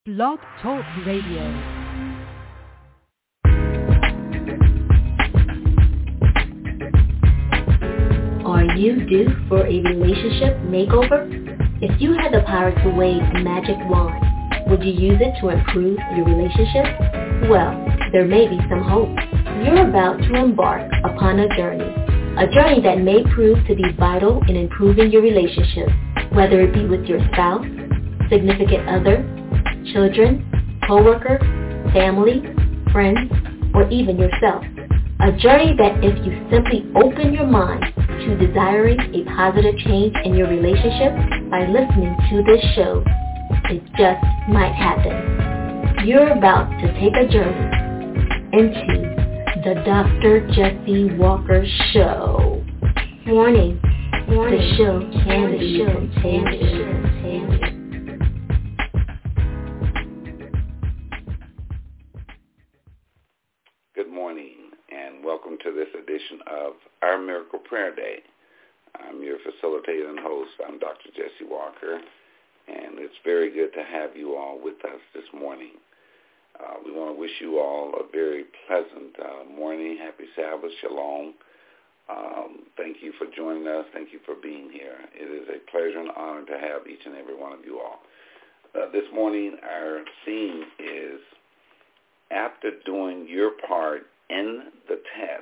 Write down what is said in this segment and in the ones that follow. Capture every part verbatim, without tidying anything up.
Blog Talk Radio. Are you due for a relationship makeover? If you had the power to wave a magic wand, would you use it to improve your relationship? Well, there may be some hope. You're about to embark upon a journey, a journey that may prove to be vital in improving your relationship, whether it be with your spouse, significant other, children, co-worker, family, friends, or even yourself. A journey that if you simply open your mind to desiring a positive change in your relationship by listening to this show, it just might happen. You're about to take a journey into the Doctor Jesse Walker Show. Warning, Warning. The show can be contagious. Good morning, and welcome to this edition of Our Miracle Prayer Day. I'm your facilitator and host. I'm Doctor Jesse Walker, and it's very good to have you all with us this morning. Uh, we want to wish you all a very pleasant uh, morning. Happy Sabbath, Shalom. Um, thank you for joining us. Thank you for being here. It is a pleasure and honor to have each and every one of you all. Uh, this morning, our theme is, after doing your part in the test,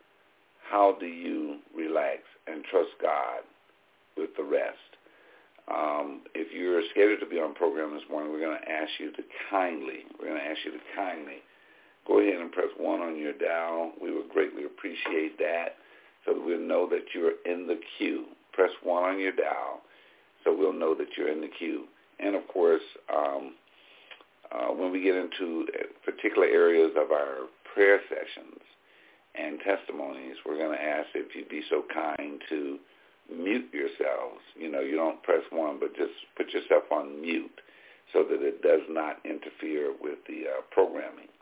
how do you relax and trust God with the rest? Um, if you're scheduled to be on program this morning, we're going to ask you to kindly, we're going to ask you to kindly go ahead and press one on your dial. We would greatly appreciate that, so that we'll know that you're in the queue. Press one on your dial so we'll know that you're in the queue. And, of course, um, Uh, when we get into particular areas of our prayer sessions and testimonies, we're going to ask if you'd be so kind to mute yourselves. You know, you don't press one, but just put yourself on mute so that it does not interfere with the uh, programming.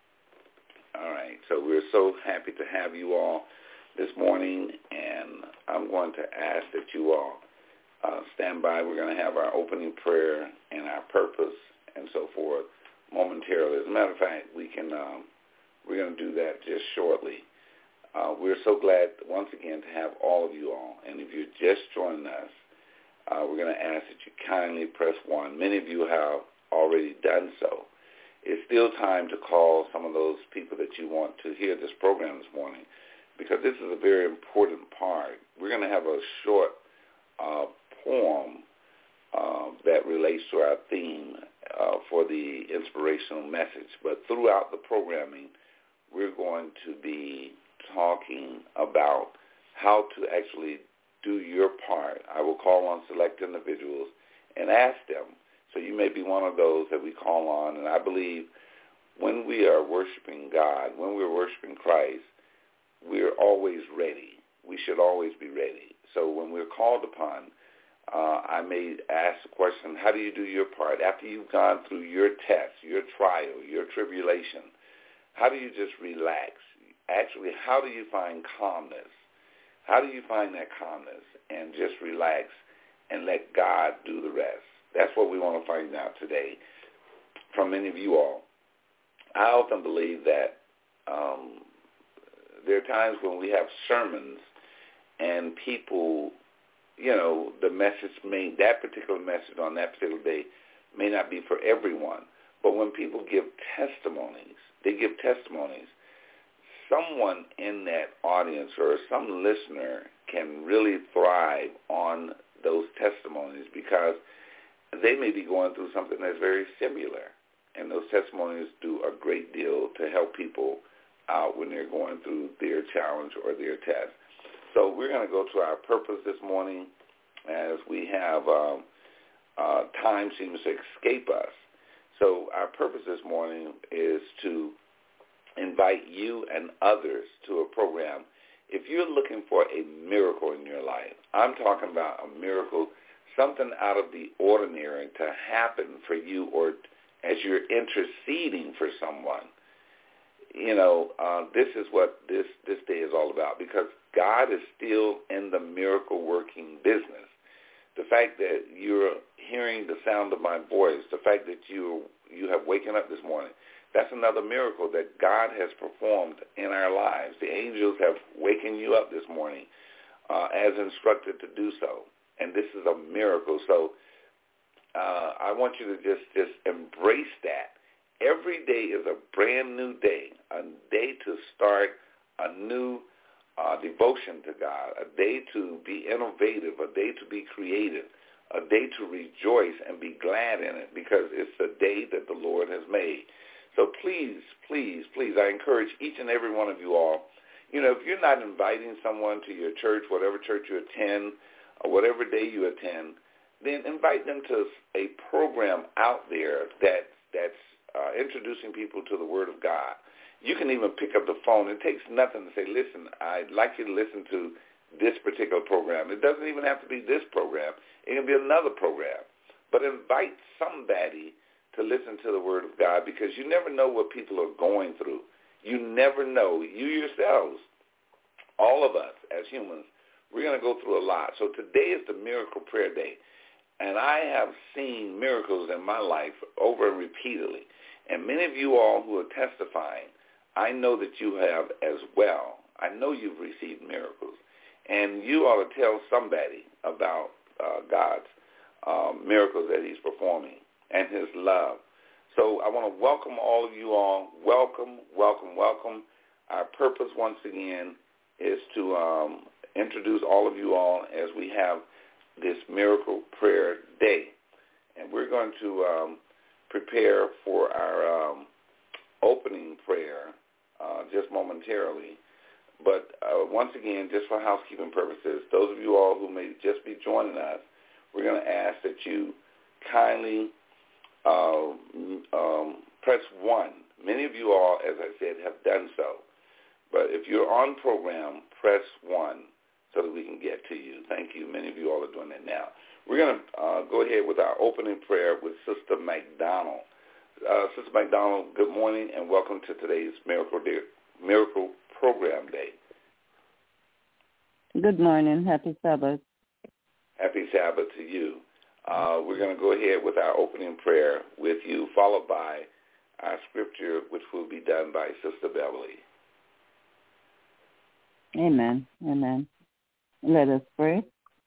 All right, so we're so happy to have you all this morning, and I'm going to ask that you all uh, stand by. We're going to have our opening prayer and our purpose and so forth momentarily. As a matter of fact, we can, um, we're going to do that just shortly. Uh, we're so glad once again to have all of you all. And if you're just joining us, uh, we're going to ask that you kindly press one. Many of you have already done so. It's still time to call some of those people that you want to hear this program this morning, because this is a very important part. We're going to have a short uh, poem uh, that relates to our theme Uh, for the inspirational message. But throughout the programming, we're going to be talking about how to actually do your part. I will call on select individuals and ask them. So you may be one of those that we call on. And I believe when we are worshiping God, when we're worshiping Christ, we're always ready. We should always be ready. So when we're called upon, Uh, I may ask the question, how do you do your part? After you've gone through your test, your trial, your tribulation, how do you just relax? Actually, how do you find calmness? How do you find that calmness and just relax and let God do the rest? That's what we want to find out today from many of you all. I often believe that um, there are times when we have sermons and people, you know, the message may, that particular message on that particular day may not be for everyone. But when people give testimonies, they give testimonies, someone in that audience or some listener can really thrive on those testimonies, because they may be going through something that's very similar. And those testimonies do a great deal to help people out when they're going through their challenge or their test. So we're going to go to our purpose this morning, as we have um, uh, time seems to escape us. So our purpose this morning is to invite you and others to a program. If you're looking for a miracle in your life, I'm talking about a miracle, something out of the ordinary to happen for you, or as you're interceding for someone. You know, uh, this is what this, this day is all about, because God is still in the miracle-working business. the fact that you're hearing the sound of my voice, the fact that you you have waken up this morning, that's another miracle that God has performed in our lives. The angels have wakened you up this morning uh, as instructed to do so, and this is a miracle. So uh, I want you to just, just embrace that. Every day is a brand new day, a day to start a new uh, devotion to God, a day to be innovative, a day to be creative, a day to rejoice and be glad in it, because it's a day that the Lord has made. So please, please, please, I encourage each and every one of you all, you know, if you're not inviting someone to your church, whatever church you attend, or whatever day you attend, then invite them to a program out there that that's uh, introducing people to the Word of God. You can even pick up the phone. It takes nothing to say, listen, I'd like you to listen to this particular program. It doesn't even have to be this program. It can be another program. But invite somebody to listen to the Word of God, because you never know what people are going through. You never know. You yourselves, all of us as humans, we're going to go through a lot. So today is the Miracle Prayer Day, and I have seen miracles in my life over and repeatedly. And many of you all who are testifying, I know that you have as well. I know you've received miracles. And you ought to tell somebody about uh, God's um, miracles that he's performing and his love. So I want to welcome all of you all. Welcome, welcome, welcome. Our purpose, once again, is to um, introduce all of you all as we have this Miracle Prayer Day. And we're going to um, prepare for our um, opening prayer uh, just momentarily. But uh, once again, just for housekeeping purposes, those of you all who may just be joining us, we're going to ask that you kindly uh, um, press one. Many of you all, as I said, have done so. But if you're on program, press one so that we can get to you. Thank you. Many of you all are doing that now. We're going to uh, go ahead with our opening prayer with Sister McDonald. Uh, Sister McDonald, good morning and welcome to today's Miracle Day, Miracle Program Day. Good morning. Happy Sabbath. Happy Sabbath to you. Uh, we're going to go ahead with our opening prayer with you, followed by our scripture, which will be done by Sister Beverly. Amen. Amen. Let us pray.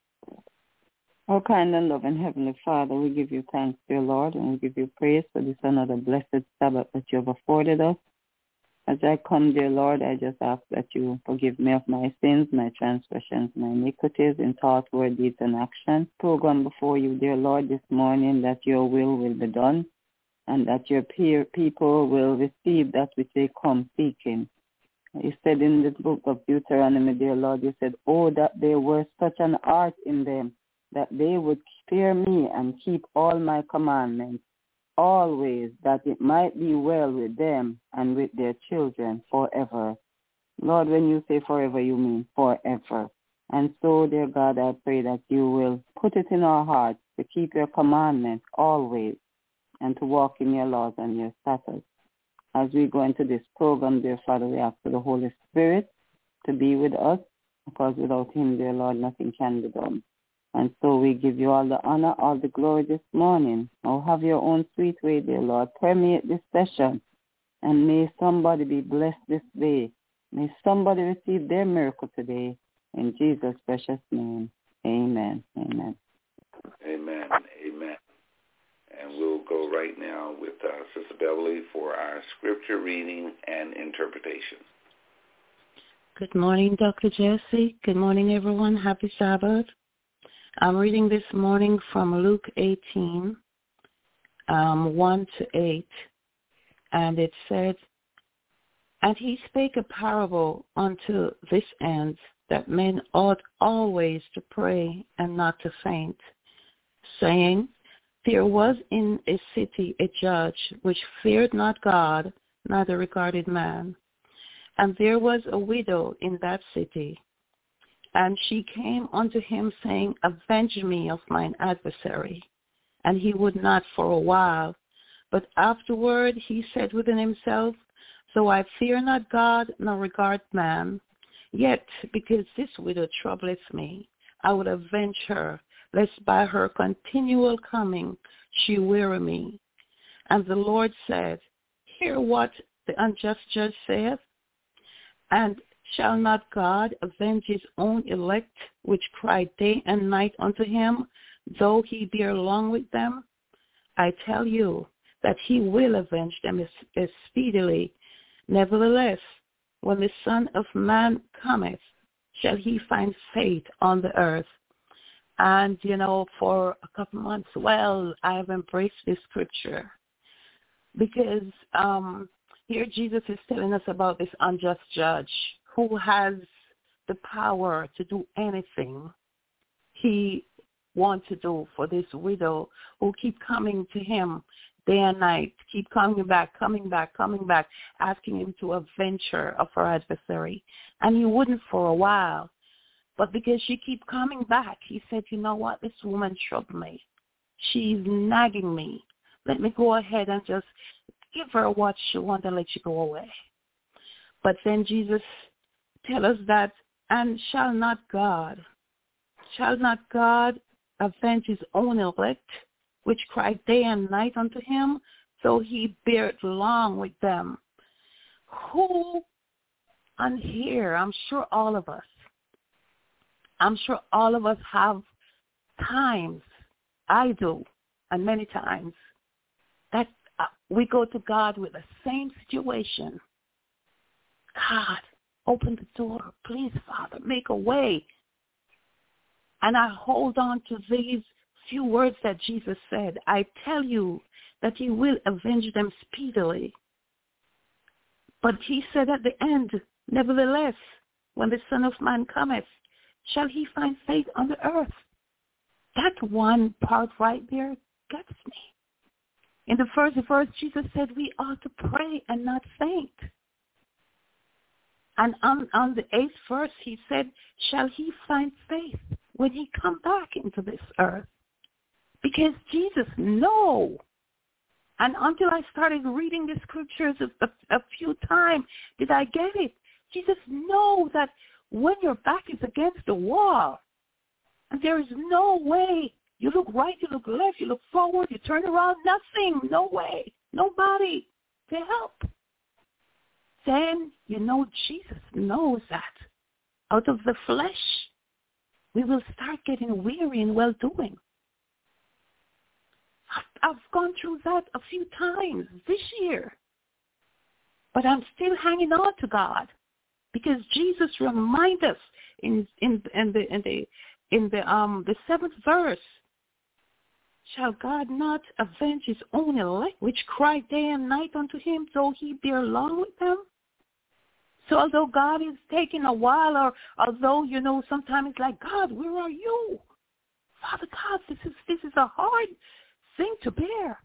Our kind and loving Heavenly Father, we give you thanks, dear Lord, and we give you praise for this another blessed Sabbath that you have afforded us. As I come, dear Lord, I just ask that you forgive me of my sins, my transgressions, my iniquities in thought, word, deeds, and action. Program before you, dear Lord, this morning that your will will be done and that your peer people will receive that which they come seeking. You said in the book of Deuteronomy, dear Lord, you said, oh, that there were such an art in them, that they would fear me and keep all my commandments, always, that it might be well with them and with their children forever. Lord, when you say forever, you mean forever. And so, dear God, I pray that you will put it in our hearts to keep your commandments always and to walk in your laws and your statutes. As we go into this program, dear Father, we ask for the Holy Spirit to be with us, because without him, dear Lord, nothing can be done. And so we give you all the honor, all the glory this morning. Oh, have your own sweet way, dear Lord. Permeate this session. And may somebody be blessed this day. May somebody receive their miracle today. In Jesus' precious name, amen. Amen. Amen. Amen. And we'll go right now with uh, Sister Beverly for our scripture reading and interpretation. Good morning, Doctor Jesse. Good morning, everyone. Happy Sabbath. I'm reading this morning from Luke eighteen, um, one to eight, and it said, and he spake a parable unto this end, that men ought always to pray and not to faint, saying, there was in a city a judge which feared not God, neither regarded man. And there was a widow in that city, and she came unto him, saying, avenge me of mine adversary. And he would not for a while. But afterward he said within himself, so I fear not God, nor regard man. Yet, because this widow troubleth me, I will avenge her, lest by her continual coming she weary me. And the Lord said, hear what the unjust judge saith, and shall not God avenge his own elect, which cry day and night unto him, though he bear long with them? I tell you that he will avenge them as, as speedily. Nevertheless, when the Son of Man cometh, shall he find faith on the earth? And, you know, for a couple months, well, I have embraced this scripture because um, here Jesus is telling us about this unjust judge who has the power to do anything he wants to do for this widow who keep coming to him day and night, keep coming back, coming back, coming back, asking him to avenge her of her adversary. And he wouldn't for a while. But because she keep coming back, he said, you know what, this woman troubled me. She's nagging me. Let me go ahead and just give her what she wants and let you go away. But then Jesus tells us that, and shall not God, shall not God avenge his own elect, which cry day and night unto him, so he beareth long with them? Who on here, I'm sure all of us, I'm sure all of us have times, I do, and many times, that uh, we go to God with the same situation. God, open the door. Please, Father, make a way. And I hold on to these few words that Jesus said. I tell you that he will avenge them speedily. But he said at the end, nevertheless, when the Son of Man cometh, shall he find faith on the earth? That one part right there gets me. In the first verse, Jesus said we ought to pray and not faint. And on, on the eighth verse, he said, shall he find faith when he come back into this earth? Because Jesus knows. And until I started reading the scriptures a, a, a few times, did I get it? Jesus knows that when your back is against the wall, and there is no way, you look right, you look left, you look forward, you turn around, nothing, no way, nobody to help. Then you know Jesus knows that. Out of the flesh, we will start getting weary in well-doing. I've gone through that a few times this year. But I'm still hanging on to God because Jesus reminds us in in in the in the in the um the seventh verse. Shall God not avenge his own elect, which cry day and night unto him, though he bear long with them? So although God is taking a while, or although, you know, sometimes it's like, God, where are you? Father God, this is this is a hard thing to bear.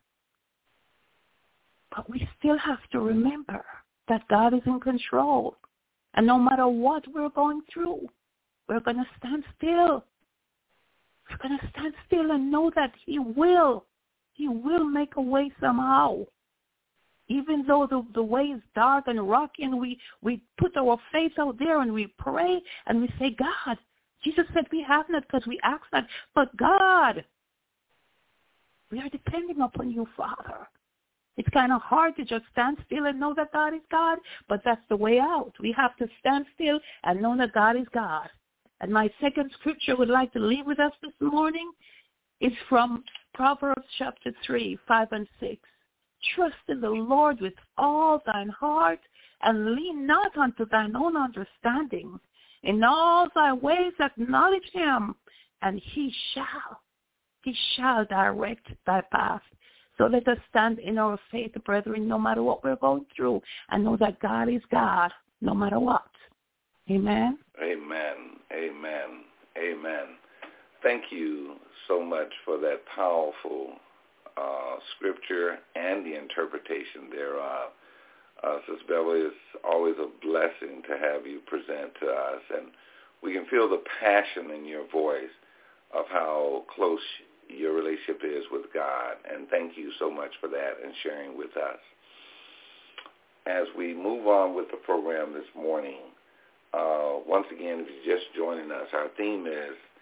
But we still have to remember that God is in control. And no matter what we're going through, we're going to stand still. We're going to stand still and know that he will. He will make a way somehow. Even though the, the way is dark and rocky, and we, we put our faith out there and we pray and we say, God, Jesus said we have not because we ask not, but God, we are depending upon you, Father. It's kind of hard to just stand still and know that God is God, but that's the way out. We have to stand still and know that God is God. And my second scripture I would like to leave with us this morning is from Proverbs chapter three, five and six. Trust in the Lord with all thine heart, and lean not unto thine own understanding. In all thy ways acknowledge him, and he shall, he shall direct thy path. So let us stand in our faith, brethren, no matter what we're going through, and know that God is God, no matter what. Amen. Amen. Amen. Amen. Thank you so much for that powerful uh, scripture and the interpretation thereof. Uh, Sister Beverly, it's always a blessing to have you present to us, and we can feel the passion in your voice of how close your relationship is with God, and thank you so much for that and sharing with us. As we move on with the program this morning, uh, once again, if you're just joining us, our theme is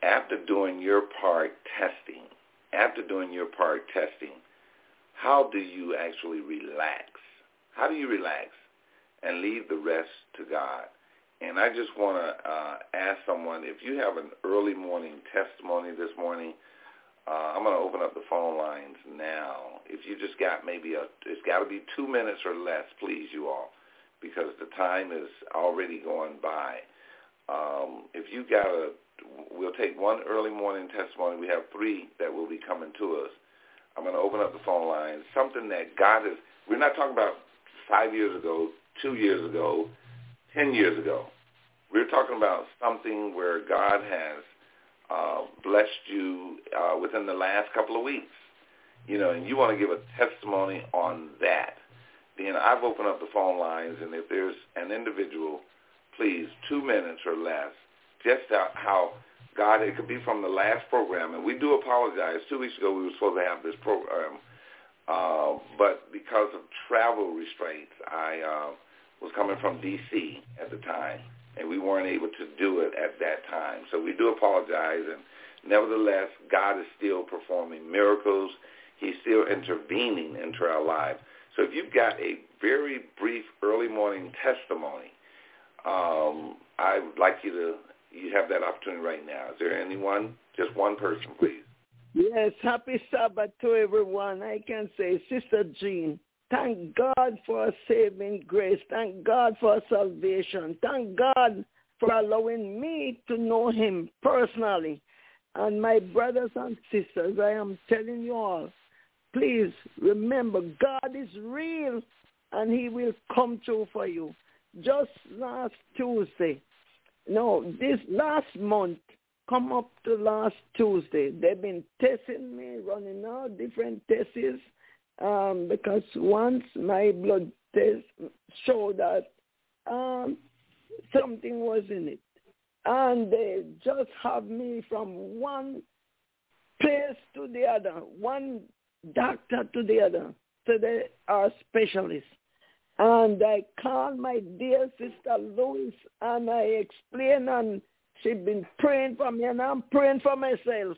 after doing your part testing, after doing your part testing, how do you actually relax? How do you relax and leave the rest to God? And I just want to uh, ask someone, if you have an early morning testimony this morning, uh, I'm going to open up the phone lines now. If you just got maybe a, it's got to be two minutes or less, please, you all, because the time is already going by. Um, if you got a, we'll take one early morning testimony. We have three that will be coming to us. I'm going to open up the phone lines. Something that God has, we're not talking about five years ago, two years ago, ten years ago. We're talking about something where God has uh, blessed you uh, within the last couple of weeks. You know, and you want to give a testimony on that. Then I've opened up the phone lines, and if there's an individual, please, two minutes or less, just how God, it could be from the last program, and we do apologize. Two weeks ago we were supposed to have this program, uh, but because of travel restraints, I uh, was coming from D C at the time, and we weren't able to do it at that time. So we do apologize, and nevertheless, God is still performing miracles. He's still intervening into our lives. So if you've got a very brief early morning testimony, um, I would like you to, you have that opportunity right now. Is there anyone? Just one person, please. Yes, happy Sabbath to everyone. I can say, Sister Jean, thank God for saving grace. Thank God for salvation. Thank God for allowing me to know him personally. And my brothers and sisters, I am telling you all, please remember, God is real, and he will come true for you. Just last Tuesday, no, this last month, come up to last Tuesday, they've been testing me, running out different tests, um, because once my blood test showed that um, something was in it. And they just have me from one place to the other, one doctor to the other, so they are specialists. And I called my dear sister Louis, and I explained, and she's been praying for me, and I'm praying for myself.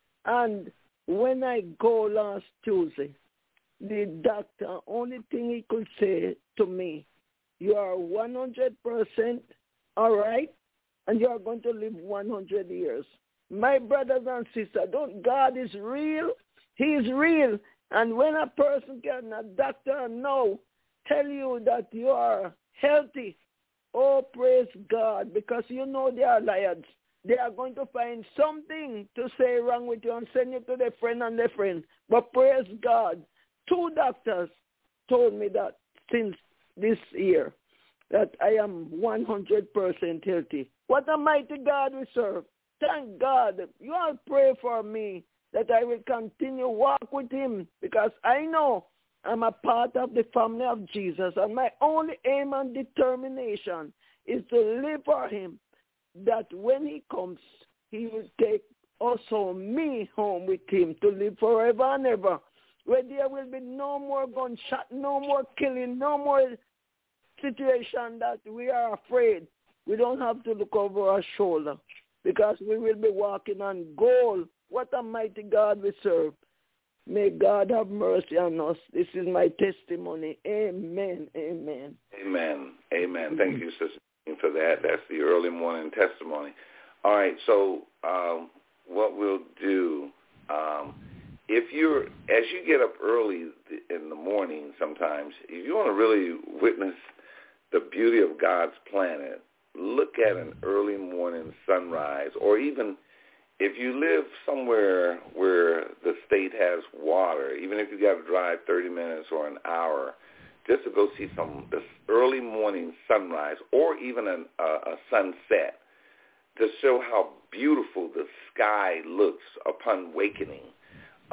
And when I go last Tuesday, the doctor, only thing he could say to me, you are one hundred percent all right, and you are going to live one hundred years. My brothers and sisters, don't, God is real. He is real. And when a person can, a doctor know, tell you that you are healthy, oh, praise God, because you know they are liars. They are going to find something to say wrong with you and send you to their friend and their friend. But praise God, two doctors told me that since this year, that I am one hundred percent healthy. What a mighty God we serve. Thank God. You all pray for me that I will continue walk with him, because I know I'm a part of the family of Jesus, and my only aim and determination is to live for him, that when he comes, he will take also me home with him to live forever and ever, where there will be no more gunshot, no more killing, no more situation that we are afraid. We don't have to look over our shoulder, because we will be walking on gold. What a mighty God we serve. May God have mercy on us. This is my testimony. Amen. Amen. Amen. Amen. Thank you, Sister, for that. That's the early morning testimony. All right, so um, what we'll do, um, if you're, as you get up early in the morning sometimes, if you want to really witness the beauty of God's planet, look at an early morning sunrise, or even if you live somewhere where the state has water, even if you got to drive thirty minutes or an hour, just to go see some this early morning sunrise, or even an, uh, a sunset, to show how beautiful the sky looks upon wakening, uh,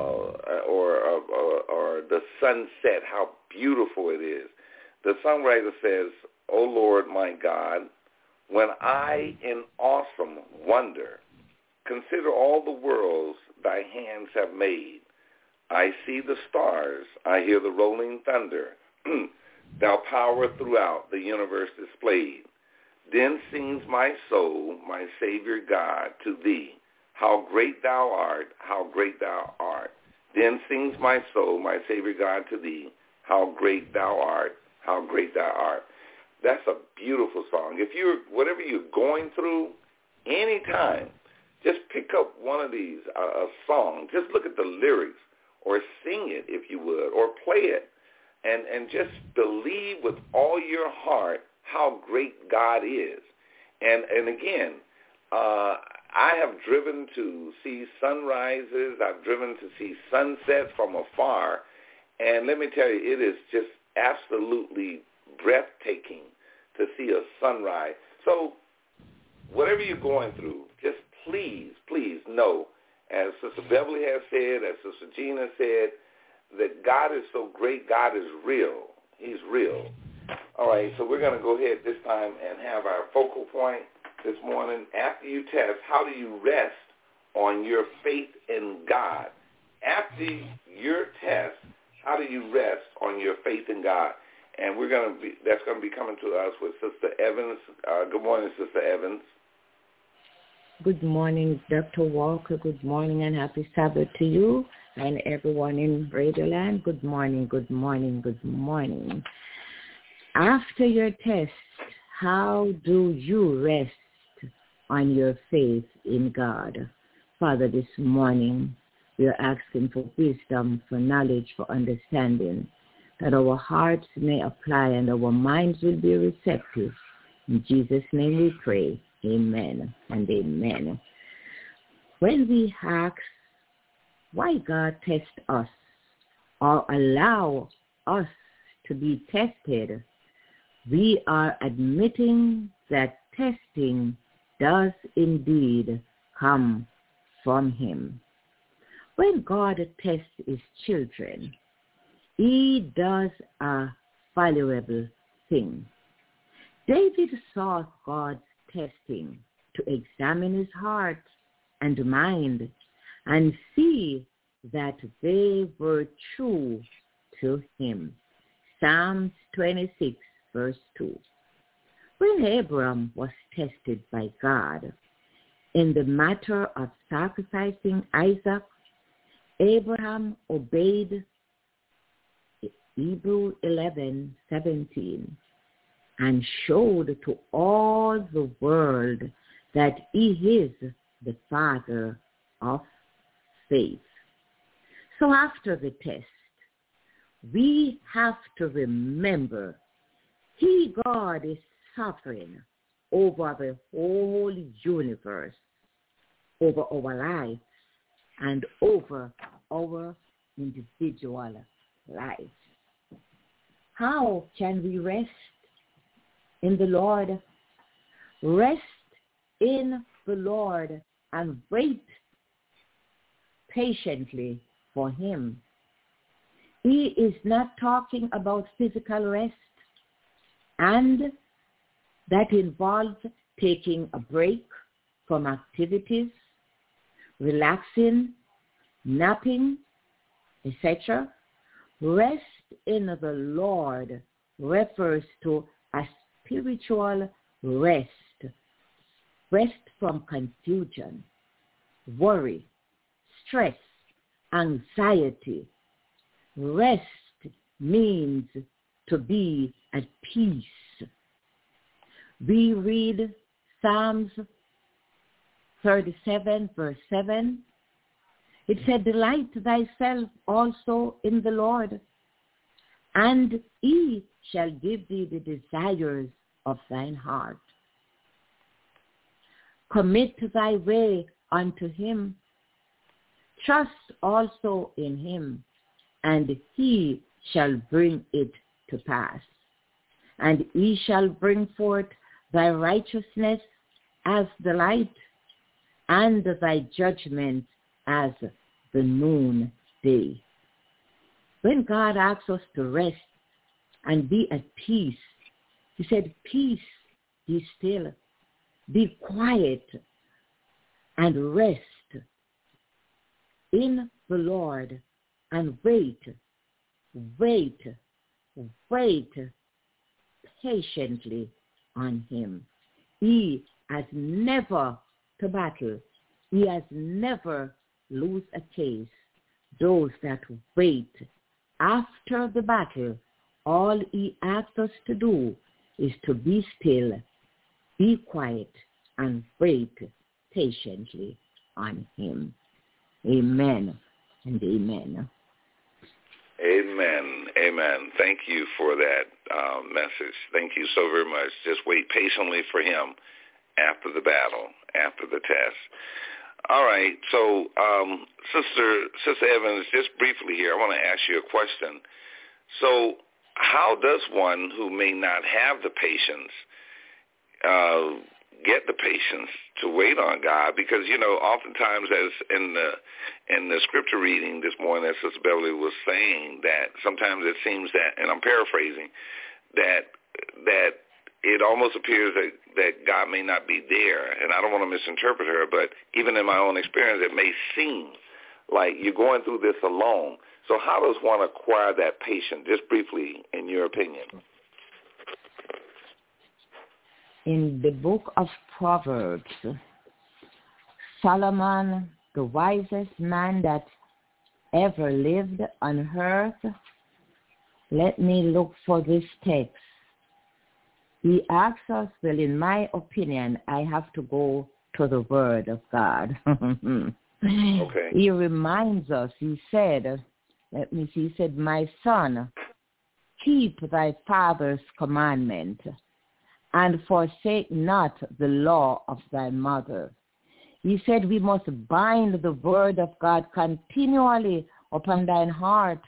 or, or, or the sunset, how beautiful it is. The songwriter says, "O Lord my God, when I in awesome wonder consider all the worlds thy hands have made, I see the stars, I hear the rolling thunder, thou power throughout the universe displayed. Then sings my soul, my Savior God, to thee, how great thou art, how great thou art. Then sings my soul, my Savior God, to thee, how great thou art, how great thou art. That's a beautiful song. If you're, whatever you're going through, anytime, just pick up one of these, uh, a song. Just look at the lyrics or sing it if you would, or play it, and, and just believe with all your heart how great God is. And, and again, uh, I have driven to see sunrises. I've driven to see sunsets from afar. And let me tell you, it is just absolutely breathtaking to see a sunrise. So whatever you're going through, just please, please know, as Sister Beverly has said, as Sister Gina said, that God is so great, God is real. He's real. All right, so we're going to go ahead this time and have our focal point this morning. After you test, how do you rest on your faith in God? After your test, how do you rest on your faith in God? And we're going to be, that's going to be coming to us with Sister Evans. Uh, good morning, Sister Evans. Good morning, Doctor Walker. Good morning and happy Sabbath to you and everyone in Radioland. Good morning, good morning, good morning. After your test, how do you rest on your faith in God? Father, this morning we are asking for wisdom, for knowledge, for understanding, that our hearts may apply and our minds will be receptive. In Jesus' name we pray. Amen and amen. When we ask why God tests us or allow us to be tested, we are admitting that testing does indeed come from him. When God tests his children, he does a valuable thing. David saw God's testing to examine his heart and mind and see that they were true to him. Psalms twenty-six, verse two. When Abraham was tested by God in the matter of sacrificing Isaac, Abraham obeyed Hebrews eleven seventeen and showed to all the world that he is the father of faith. So after the test, we have to remember he, God, is sovereign over the whole universe, over our lives, and over our individual lives. How can we rest in the Lord? Rest in the Lord and wait patiently for him. He is not talking about physical rest, and that involves taking a break from activities, relaxing, napping, et cetera. Rest in the Lord refers to a spiritual rest, rest from confusion, worry, stress, anxiety. Rest means to be at peace. We read Psalms thirty-seven, verse seven. It said, delight thyself also in the Lord, and he shall give thee the desires of thine heart. Commit thy way unto him. Trust also in him, and he shall bring it to pass. And he shall bring forth thy righteousness as the light, and thy judgment as the noonday. When God asks us to rest and be at peace, he said, peace, be still, be quiet, and rest in the Lord, and wait, wait, wait patiently on him. He has never to battle He has never lost a case. Those that wait after the battle, all he asks us to do is to be still, be quiet, and wait patiently on him. Amen and amen. Amen. Amen. Thank you for that uh, message. Thank you so very much. Just wait patiently for him after the battle, after the test. All right. So, um, Sister Sister Evans, just briefly here, I want to ask you a question. So how does one who may not have the patience uh, get the patience to wait on God? Because, you know, oftentimes as in the in the scripture reading this morning, as Sister Beverly was saying, that sometimes it seems that, and I'm paraphrasing, that that it almost appears that, that God may not be there. And I don't want to misinterpret her, but even in my own experience, it may seem like you're going through this alone. So how does one acquire that patience, just briefly, in your opinion? In the book of Proverbs, Solomon, the wisest man that ever lived on earth, let me look for this text. He asks us, well, in my opinion, I have to go to the Word of God. Okay. He reminds us, he said, let me see, he said, my son, keep thy father's commandment, and forsake not the law of thy mother. He said we must bind the word of God continually upon thine heart,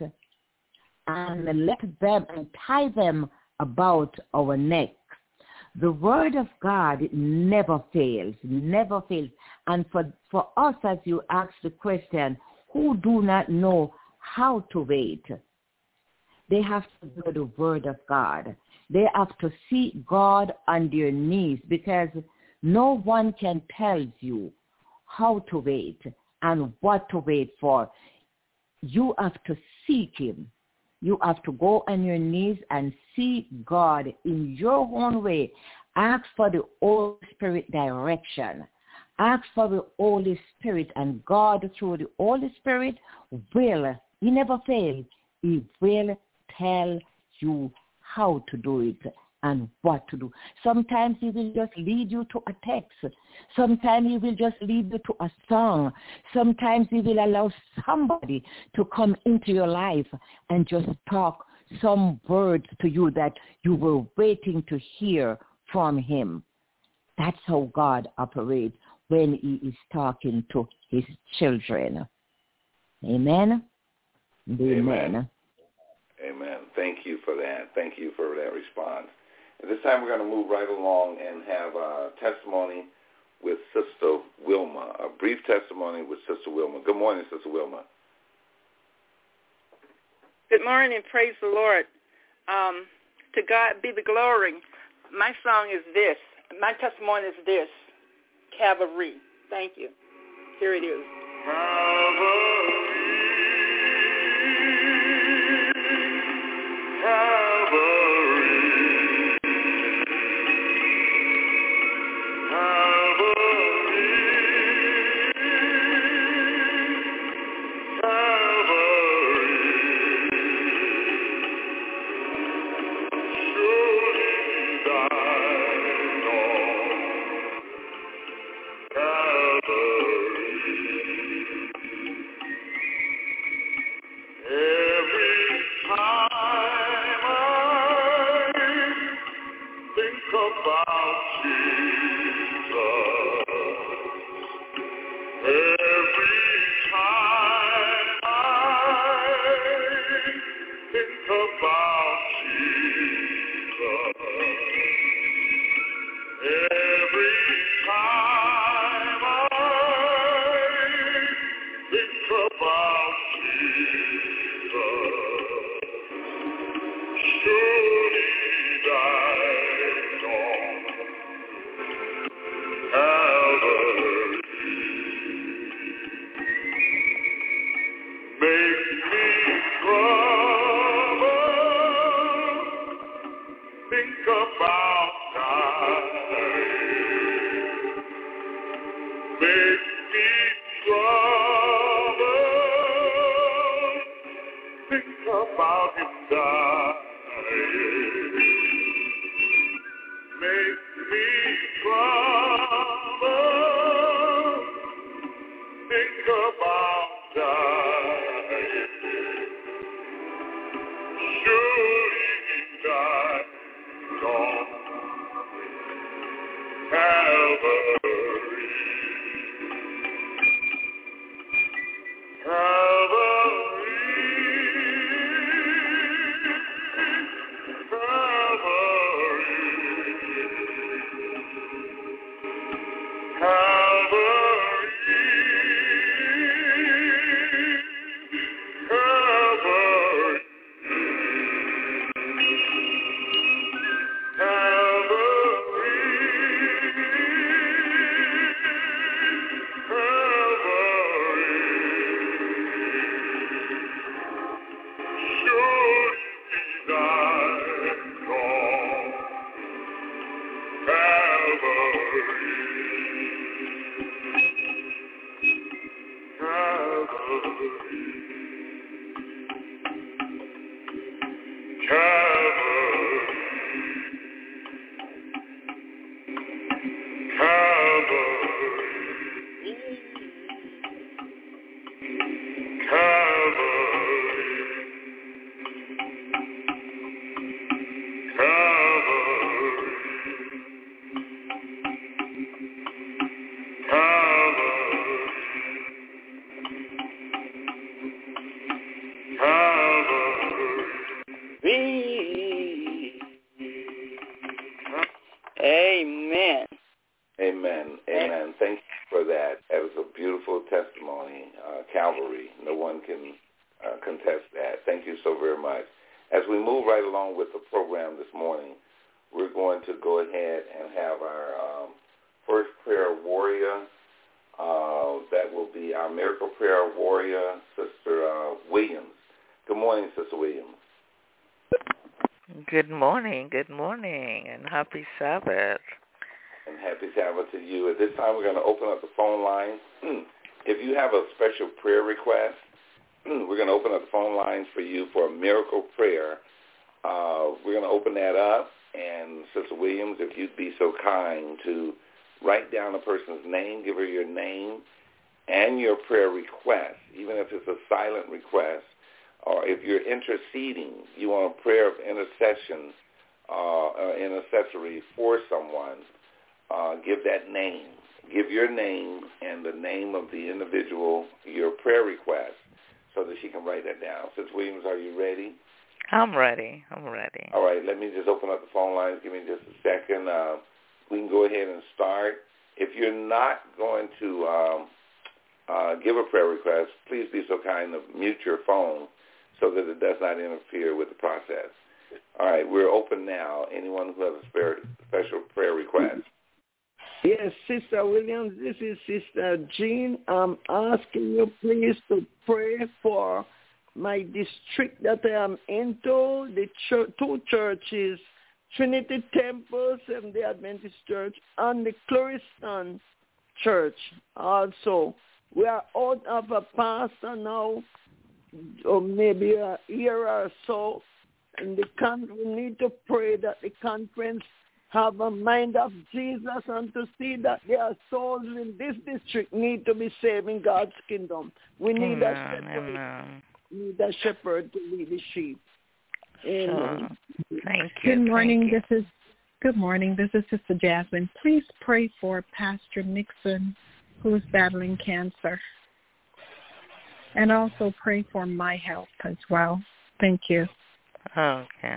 and let them and tie them about our neck. The word of God never fails, never fails. And for, for us, as you ask the question, who do not know how to wait, they have to do the word of God. They have to seek God on their knees, because no one can tell you how to wait and what to wait for. You have to seek him. You have to go on your knees and seek God in your own way. Ask for the Holy Spirit direction. Ask for the Holy Spirit, and God, through the Holy Spirit, will, he never fails, he will tell you how to do it and what to do. Sometimes he will just lead you to a text. Sometimes he will just lead you to a song. Sometimes he will allow somebody to come into your life and just talk some words to you that you were waiting to hear from him. That's how God operates when he is talking to his children. Amen? Amen. Amen. Amen. Thank you for that. Thank you for that response. At this time, we're going to move right along and have a testimony with Sister Wilma, a brief testimony with Sister Wilma. Good morning, Sister Wilma. Good morning, praise the Lord. Um, to God be the glory. My song is this. My testimony is this. Calvary. Thank you. Here it is. Calvary. Amen. Amen. Amen. Thank you for that. That was a beautiful testimony, uh, Calvary. No one can uh, contest that. Thank you so very much. As we move right along with the program this morning, we're going to go ahead and have our um, first prayer warrior. Uh, that will be our miracle prayer warrior, Sister uh, Williams. Good morning, Sister Williams. Good morning, good morning, and happy Sabbath. And happy Sabbath to you. At this time, we're going to open up the phone lines. If you have a special prayer request, we're going to open up the phone lines for you for a miracle prayer. Uh, we're going to open that up, and Sister Williams, if you'd be so kind to write down a person's name, give her your name and your prayer request, even if it's a silent request, or if you're interceding, you want a prayer of intercession, uh, uh, intercessory for someone, uh, give that name. Give your name and the name of the individual, your prayer request, so that she can write that down. Sister Williams, are you ready? I'm ready. I'm ready. All right, let me just open up the phone lines. Give me just a second. Uh, we can go ahead and start. If you're not going to um, uh, give a prayer request, please be so kind to mute your phone so that it does not interfere with the process. All right, we're open now. Anyone who has a special prayer request? Yes, Sister Williams, this is Sister Jean. I'm asking you please to pray for my district that I am into, the church, two churches, Trinity Temple, Seventh-day Adventist Church, and the Cloriston Church also. We are out of a pastor now, or maybe a year or so, and the con- we need to pray that the conference have a mind of Jesus and to see that their souls in this district need to be saved in God's kingdom. We need Amen, a shepherd. Amen. We need a shepherd to lead the sheep. Amen. Sure. Thank you. Good morning. Thank This is good morning. This is Sister Jasmine. Please pray for Pastor Nixon, who is battling cancer, and also pray for my health as well. Thank you. Okay.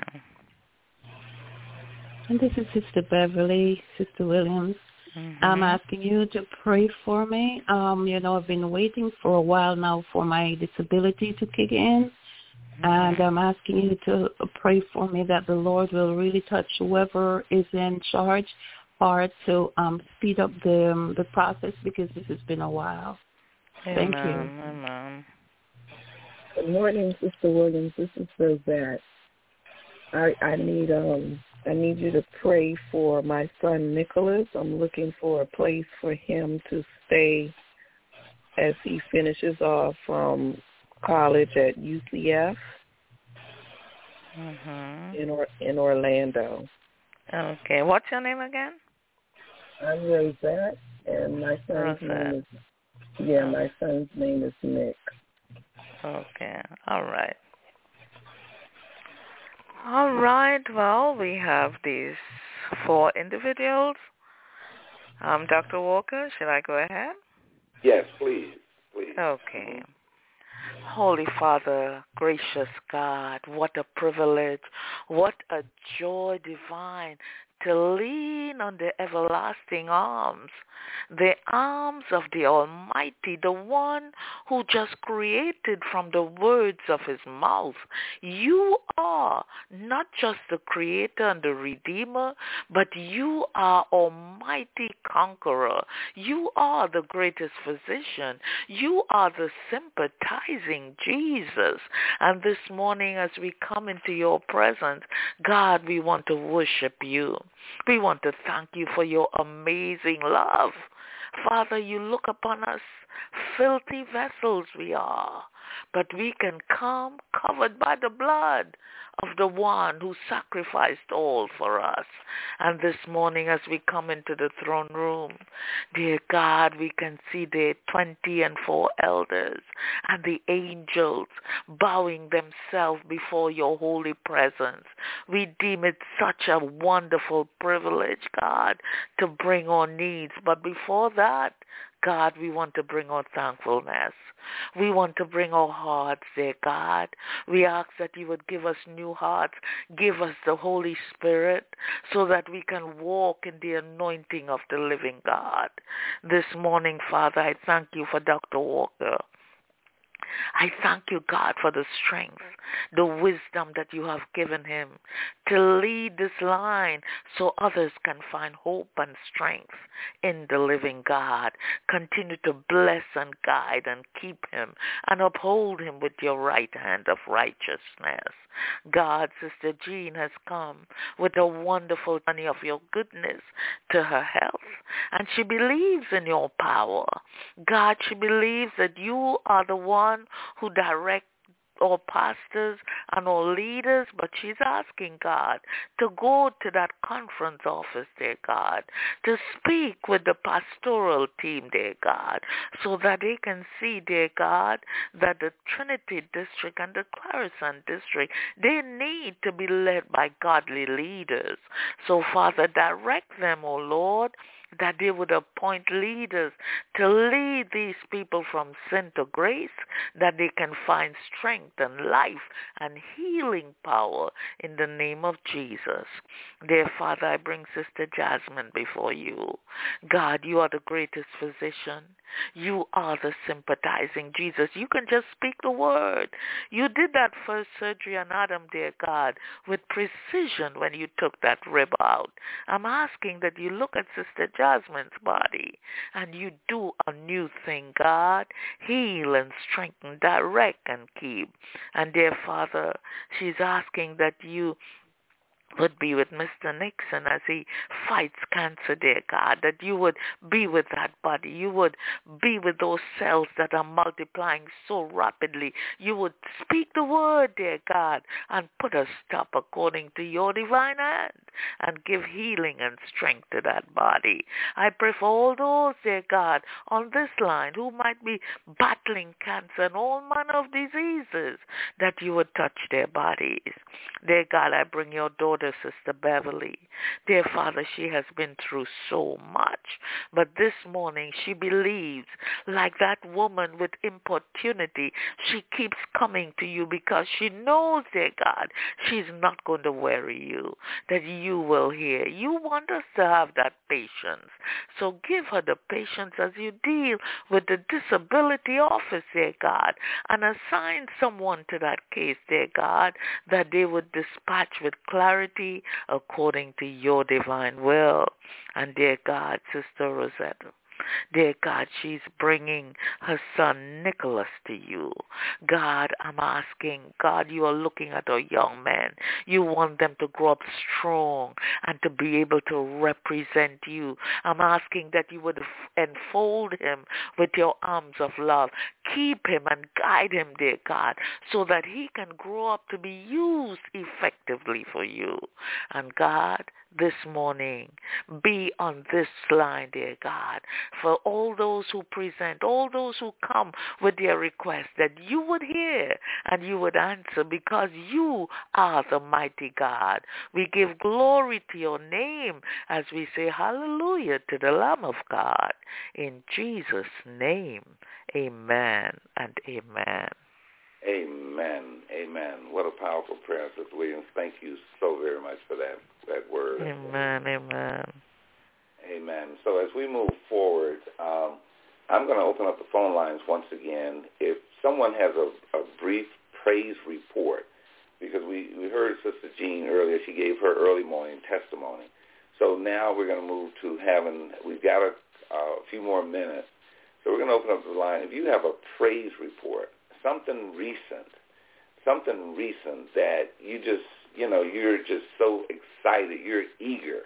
And this is Sister Beverly, Sister Williams. Mm-hmm. I'm asking you to pray for me. Um, you know, I've been waiting for a while now for my disability to kick in. Mm-hmm. And I'm asking you to pray for me that the Lord will really touch whoever is in charge or to um, speed up the um, the process, because this has been a while. Amen. Thank you. Amen. Good morning, Sister Williams. This is Rosette. I, I need um I need you to pray for my son Nicholas. I'm looking for a place for him to stay as he finishes off from college at U C F. Mhm. in or, in Orlando. Okay. What's your name again? I'm Rosette, and my son's Rosette. name is yeah, Oh. my son's name is Nick. Okay. All right. All right. Well, we have these four individuals. Um, Doctor Walker, should I go ahead? Yes, please. Please. Okay. Holy Father, gracious God, what a privilege, what a joy divine to lean on the everlasting arms, the arms of the Almighty, the one who just created from the words of his mouth. You are not just the creator and the redeemer, but you are Almighty Conqueror. You are the greatest physician. You are the sympathizing Jesus. And this morning as we come into your presence, God, we want to worship you. We want to thank you for your amazing love. Father, you look upon us, filthy vessels we are, but we can come covered by the blood of the one who sacrificed all for us. And this morning as we come into the throne room, dear God, we can see the twenty and four elders and the angels bowing themselves before your holy presence. We deem it such a wonderful privilege, God, to bring our needs. But before that, God, we want to bring our thankfulness. We want to bring our hearts, dear God. We ask that you would give us new hearts, give us the Holy Spirit, so that we can walk in the anointing of the living God. This morning, Father, I thank you for Doctor Walker. I thank you, God, for the strength, the wisdom that you have given him to lead this line so others can find hope and strength in the living God. Continue to bless and guide and keep him and uphold him with your right hand of righteousness. God, Sister Jean has come with a wonderful journey of your goodness to her health, and she believes in your power. God, she believes that you are the one who direct all pastors and all leaders, but she's asking God to go to that conference office, dear God, to speak with the pastoral team, dear God, so that they can see, dear God, that the Trinity District and the Clarison District, they need to be led by godly leaders. So, Father, direct them, O Lord, that they would appoint leaders to lead these people from sin to grace, that they can find strength and life and healing power in the name of Jesus. Dear Father, I bring Sister Jasmine before you. God, you are the greatest physician. You are the sympathizing Jesus. You can just speak the word. You did that first surgery on Adam, dear God, with precision when you took that rib out. I'm asking that you look at Sister Jasmine's body and you do a new thing, God. Heal and strengthen, direct and keep. And dear Father, she's asking that you would be with Mister Nixon as he fights cancer, dear God, that you would be with that body. You would be with those cells that are multiplying so rapidly. You would speak the word, dear God, and put a stop according to your divine hand and give healing and strength to that body. I pray for all those, dear God, on this line who might be battling cancer and all manner of diseases, that you would touch their bodies. Dear God, I bring your daughter, Sister Beverly. Dear Father, she has been through so much, but this morning she believes, like that woman with importunity, she keeps coming to you because she knows, dear God, she's not going to worry you, that you will hear. You want us to have that patience, so give her the patience as you deal with the disability office, dear God, and assign someone to that case, dear God, that they would dispatch with clarity according to your divine will. And dear God, Sister Rosetta, Dear God, she's bringing her son Nicholas to you. God, I'm asking, God, you are looking at a young man. You want them to grow up strong and to be able to represent you. I'm asking that you would enfold him with your arms of love. Keep him and guide him, dear God, so that he can grow up to be used effectively for you. And God, this morning, be on this line, dear God, for all those who present, all those who come with their requests, that you would hear and you would answer, because you are the mighty God. We give glory to your name as we say hallelujah to the Lamb of God. In Jesus' name, amen and amen. Amen. Amen. What a powerful prayer, Sister Williams. Thank you so very much for that, that word. Amen. Amen. Amen. So as we move forward, um, I'm going to open up the phone lines once again. If someone has a, a brief praise report, because we, we heard Sister Jean earlier, she gave her early morning testimony. So now we're going to move to having, we've got a, a few more minutes. So we're going to open up the line. If you have a praise report, something recent, something recent that you just, you know, you're just so excited, you're eager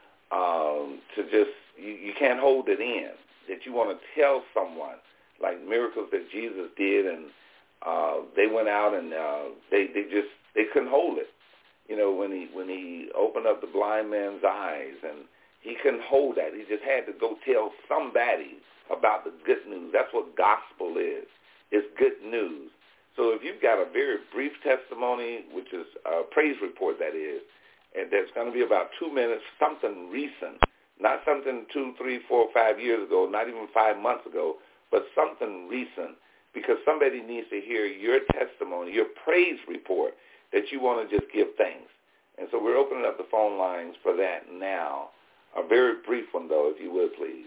um, to just, you, you can't hold it in, that you want to tell someone, like miracles that Jesus did, and uh, they went out and uh, they, they just, they couldn't hold it. You know, when he when he opened up the blind man's eyes, and he couldn't hold that. He just had to go tell somebody about the good news. That's what gospel is. It's good news. So if you've got a very brief testimony, which is a praise report, that is, and that's going to be about two minutes, something recent, not something two, three, four, five years ago, not even five months ago, but something recent, because somebody needs to hear your testimony, your praise report, that you want to just give thanks. And so we're opening up the phone lines for that now. A very brief one, though, if you would, please.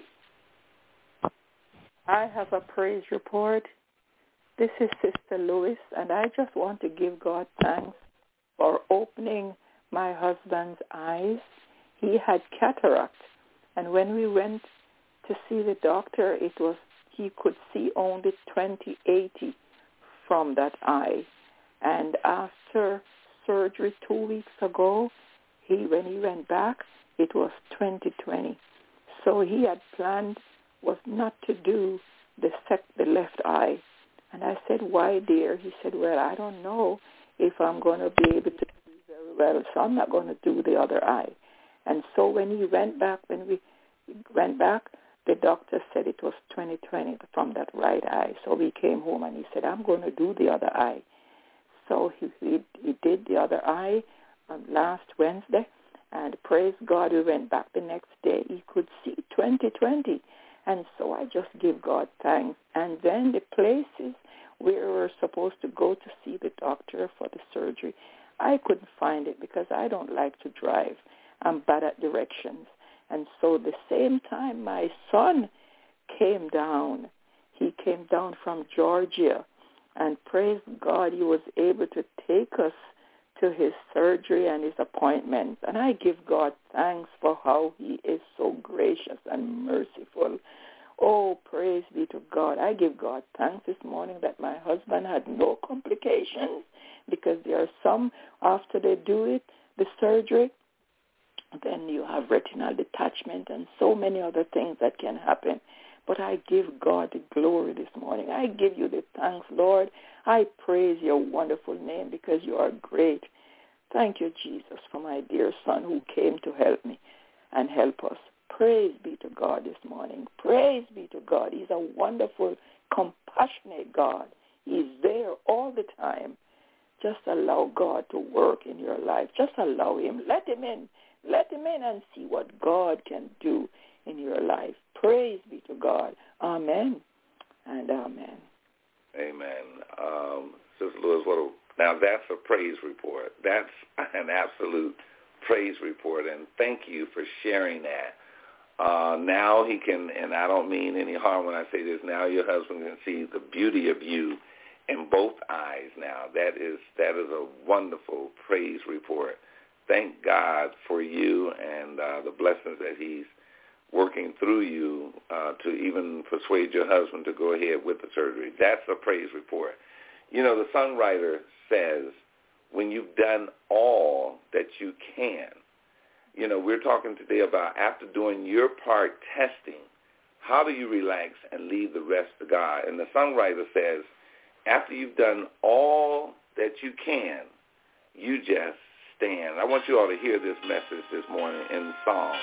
I have a praise report. This is Sister Lewis, and I just want to give God thanks for opening my husband's eyes. He had cataract, and when we went to see the doctor, it was he could see only twenty eighty from that eye. And after surgery two weeks ago, he when he went back, it was twenty twenty. So he had planned was not to do the sec- the left eye. And I said, why, dear? He said, well, I don't know if I'm going to be able to do very well, so I'm not going to do the other eye. And so when he went back, when we went back, the doctor said it was twenty twenty from that right eye. So we came home and he said, I'm going to do the other eye. So he, he, he did the other eye on last Wednesday, and praise God, we went back the next day. He could see twenty twenty. And so I just give God thanks. And then the places where we were supposed to go to see the doctor for the surgery, I couldn't find it because I don't like to drive. I'm bad at directions. And so the same time my son came down, he came down from Georgia, and praise God, he was able to take us to his surgery and his appointments. And I give God thanks for how he is so gracious and merciful. Oh, praise be to God. I give God thanks this morning that my husband had no complications, because there are some, after they do it, the surgery, then you have retinal detachment and so many other things that can happen. But I give God the glory this morning. I give you the thanks, Lord. I praise your wonderful name because you are great. Thank you, Jesus, for my dear son who came to help me and help us. Praise be to God this morning. Praise be to God. He's a wonderful, compassionate God. He's there all the time. Just allow God to work in your life. Just allow him. Let him in. Let him in and see what God can do in your life. Praise be to God. Amen and amen. Amen. Um, Sister Lewis, what a, now that's a praise report. That's an absolute praise report, and thank you for sharing that. Uh, now he can, and I don't mean any harm when I say this, now your husband can see the beauty of you in both eyes now. That is that is a wonderful praise report. Thank God for you and uh, the blessings that he's working through you uh, to even persuade your husband to go ahead with the surgery. That's a praise report. You know, the songwriter says, when you've done all that you can, you know, we're talking today about after doing your part testing, how do you relax and leave the rest to God? And the songwriter says, after you've done all that you can, you just stand. I want you all to hear this message this morning in song.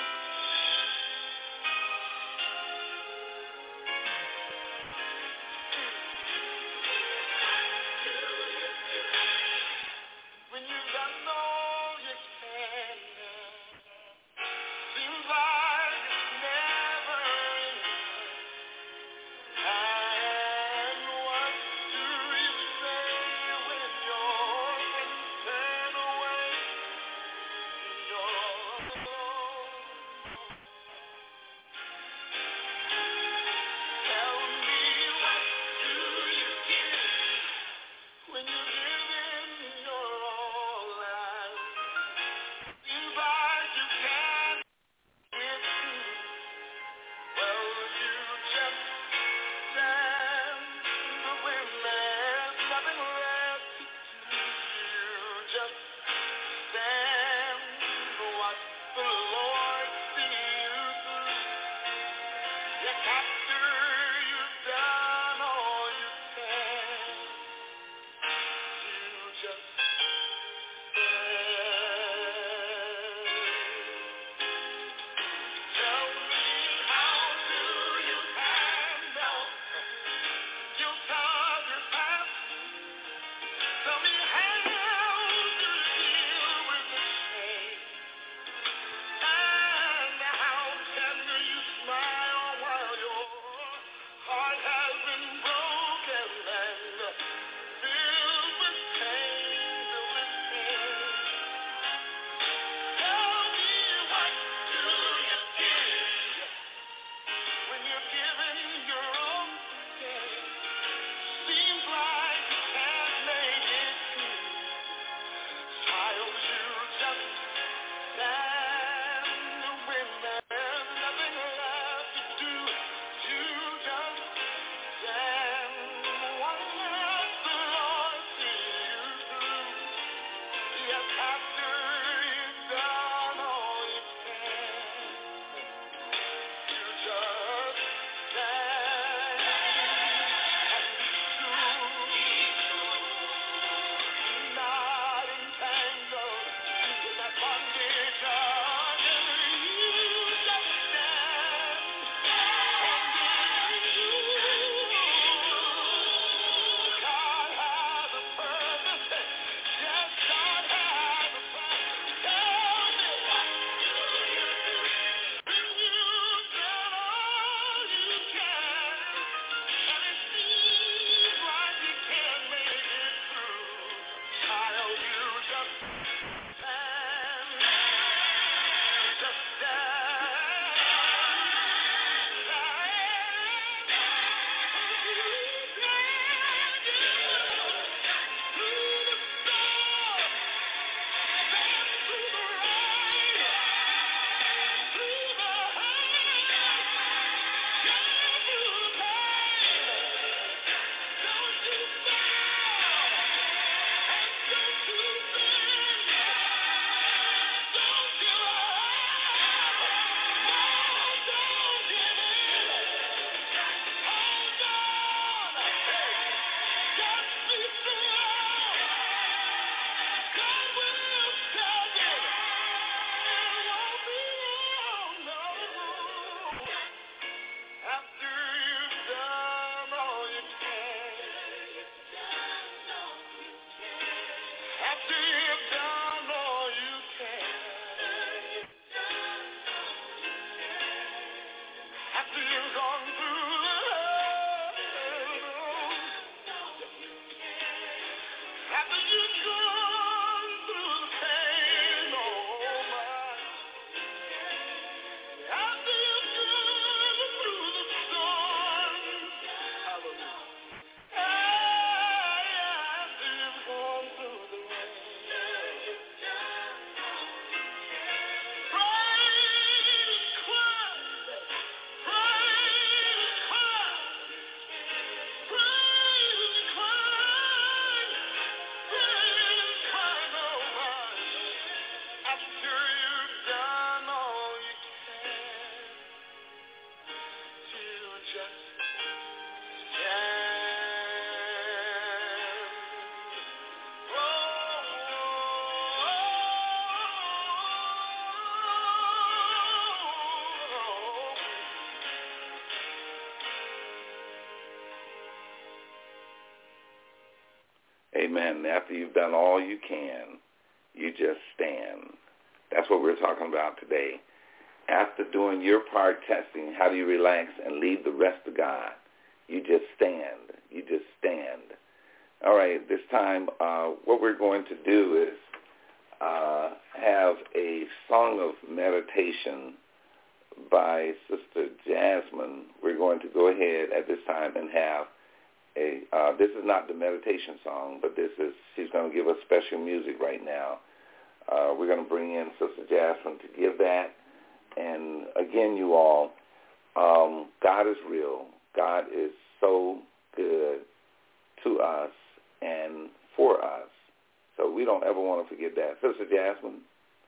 Amen. After you've done all you can, you just stand. That's what we're talking about today. After doing your part testing, how do you relax and leave the rest to God? You just stand. You just stand. All right, this time uh, what we're going to do is uh, have a song of meditation by Sister Jasmine. We're going to go ahead at this time and have a, uh, this is not the meditation song, but this is, she's going to give us special music right now. Uh, we're going to bring in Sister Jasmine to give that. And again, you all, um, God is real. God is so good to us and for us. So we don't ever want to forget that. Sister Jasmine.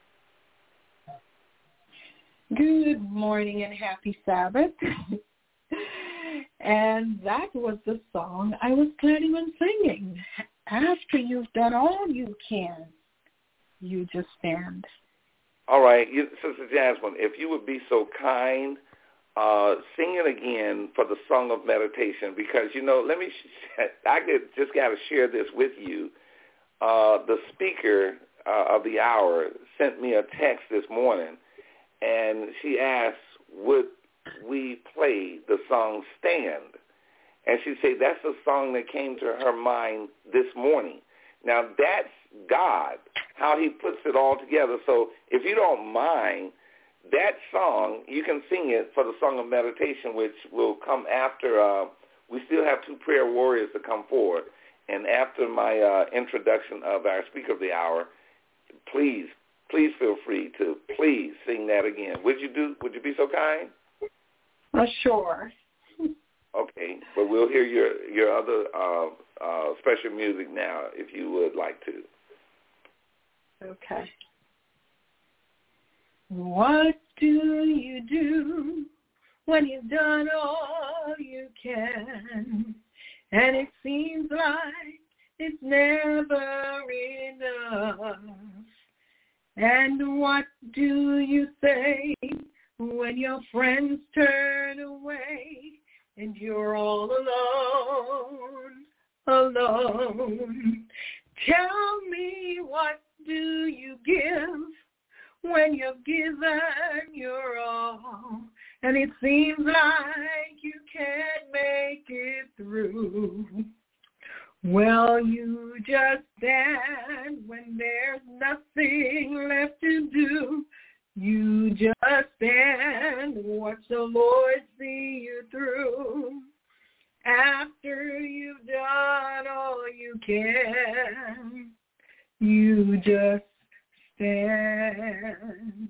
Good morning and happy Sabbath. And that was the song I was planning on singing. After you've done all you can, you just stand. All right, you, Sister Jasmine, if you would be so kind, uh, sing it again for the song of meditation, because, you know, let me, I could, just got to share this with you. Uh, the speaker uh, of the hour sent me a text this morning, and she asked, would we play the song Stand? And she said that's the song that came to her mind this morning. Now, that's God, how he puts it all together. So if you don't mind, that song, you can sing it for the song of meditation, which will come after. Uh, we still have two prayer warriors to come forward. And after my uh, introduction of our speaker of the hour, please, please feel free to please sing that again. Would you do? Would you be so kind? Uh, sure. Okay, but we'll hear your your other uh, uh, special music now, if you would like to. Okay. What do you do when you've done all you can, and it seems like it's never enough? And what do you say when your friends turn away and you're all alone, alone? Tell me, what do you give when you've given your all, and it seems like you can't make it through? Well, you just stand when there's nothing left to do. You just stand and watch the Lord see you through. After you've done all you can, you just stand.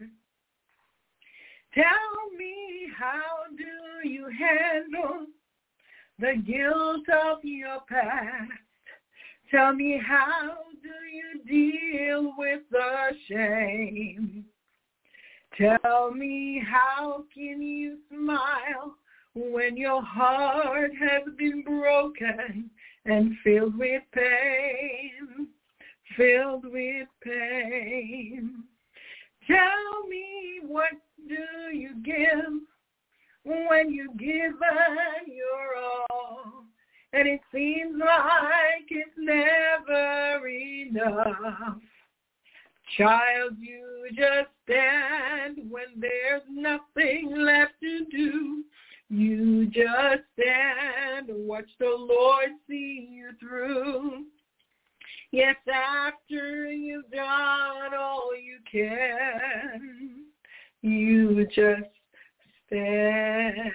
Tell me, how do you handle the guilt of your past? Tell me, how do you deal with the shame? Tell me, how can you smile when your heart has been broken and filled with pain, filled with pain? Tell me, what do you give when you've given your all, and it seems like it's never enough? Child, you just stand when there's nothing left to do. You just stand and watch the Lord see you through. Yes, after you've done all you can, you just stand.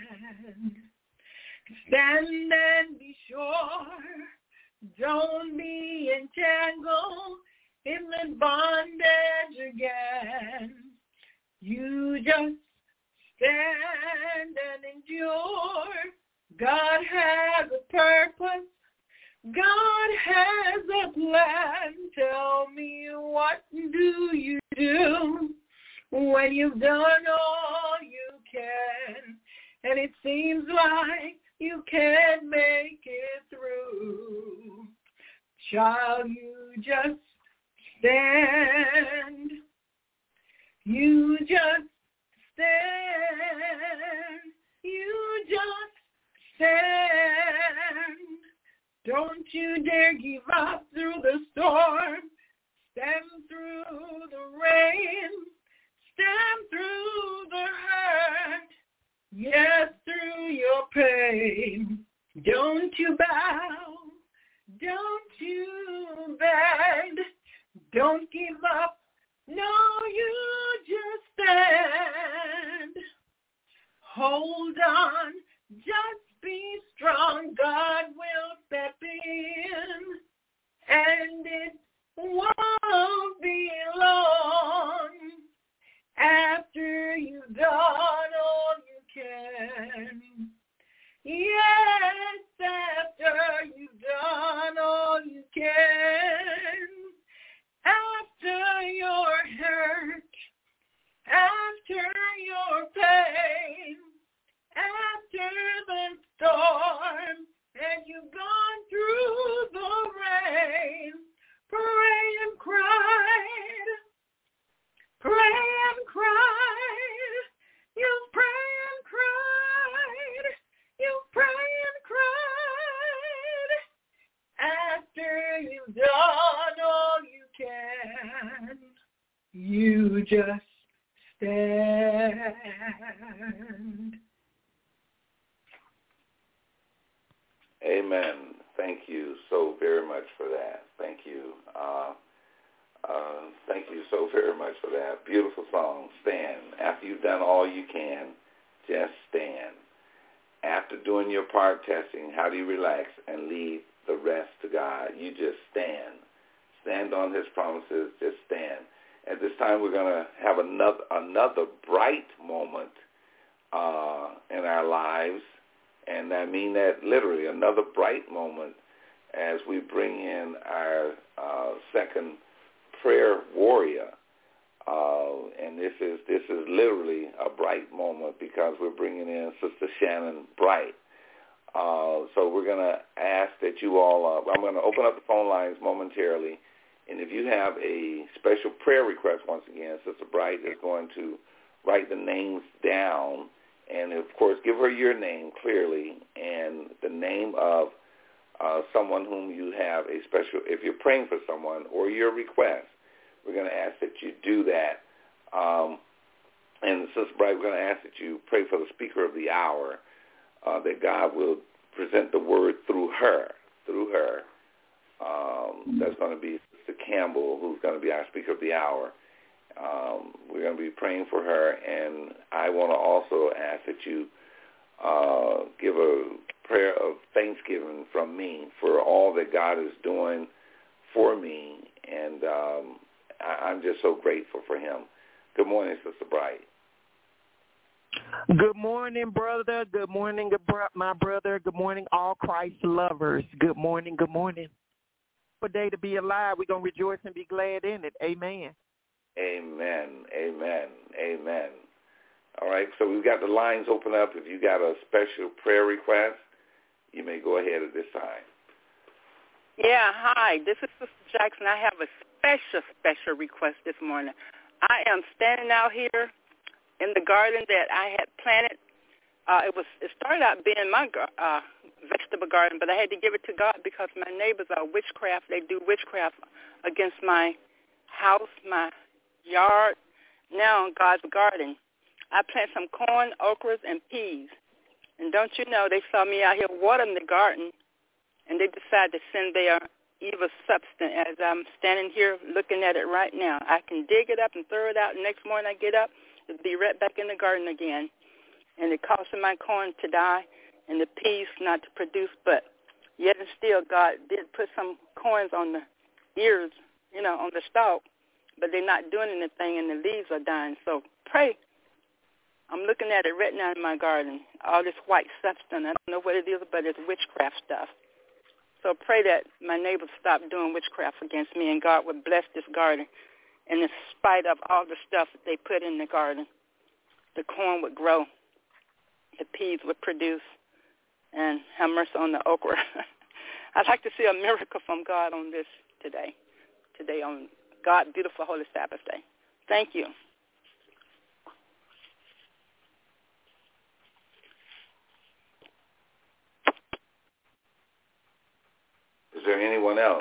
Stand and be sure. Don't be entangled in the bondage again. You just stand and endure. God has a purpose. God has a plan. Tell me, what do you do when you've done all you can, and it seems like you can't make it through? Child, you just stand. You just stand. You just stand. Don't you dare give up through the storm. Stand through the rain. Stand through the hurt. Yes, through your pain. Don't you bow. Don't you bend. Don't give up. No, you just stand. Hold on. Just be strong. God will step in. And it won't be long after you've done all you can. Yes, after you've done all you can. After your hurt, after your pain, after the storm, and you've gone through the rain, pray and cried, pray and cried, you pray and cried, you pray and cried, after you've done all you can, you just stand. Amen. Thank you so very much for that. Thank you. Uh, uh, thank you so very much for that. Beautiful song, Stand. After you've done all you can, just stand. After doing your part testing, how do you relax and leave the rest to God? You just stand. Stand on his promises. Just stand. At this time, we're going to have another another bright moment uh, in our lives. And I mean that literally, another bright moment as we bring in our uh, second prayer warrior. Uh, and this is this is literally a bright moment because we're bringing in Sister Shannon Bright. Uh, so we're going to ask that you all, uh, I'm going to open up the phone lines momentarily. And if you have a special prayer request, once again, Sister Bright is going to write the names down. And, of course, give her your name clearly and the name of uh, someone whom you have a special, if you're praying for someone or your request, we're going to ask that you do that. Um, and, Sister Bright, we're going to ask that you pray for the speaker of the hour, uh, that God will present the word through her, through her. Um, that's going to be Sister Campbell, who's going to be our speaker of the hour. Um, we're going to be praying for her, and I want to also ask that you uh, give a prayer of thanksgiving from me for all that God is doing for me, and um, I, I'm just so grateful for him. Good morning, Sister Bright. Good morning, brother. Good morning, my brother. Good morning, all Christ lovers. Good morning, good morning. For a day to be alive, we're going to rejoice and be glad in it. Amen. Amen, amen, amen. All right, so we've got the lines open up. If you got a special prayer request, you may go ahead at this time. Yeah, hi, this is Sister Jackson. I have a special, special request this morning. I am standing out here in the garden that I had planted. Uh, it was it started out being my uh, vegetable garden, but I had to give it to God because my neighbors are witchcraft. They do witchcraft against my house, my yard, now God's garden. I planted some corn, okras, and peas. And don't you know, they saw me out here watering the garden, and they decided to send their evil substance as I'm standing here looking at it right now. I can dig it up and throw it out. The next morning I get up, it'll be right back in the garden again. And it caused my corn to die and the peas not to produce, but yet and still God did put some corns on the ears, you know, on the stalk. But they're not doing anything, and the leaves are dying. So pray. I'm looking at it right now in my garden, all this white substance. I don't know what it is, but it's witchcraft stuff. So pray that my neighbors stop doing witchcraft against me, and God would bless this garden. And in spite of all the stuff that they put in the garden, the corn would grow, the peas would produce, and have mercy on the okra. I'd like to see a miracle from God on this today, today on God, beautiful Holy Sabbath Day. Thank you. there anyone else?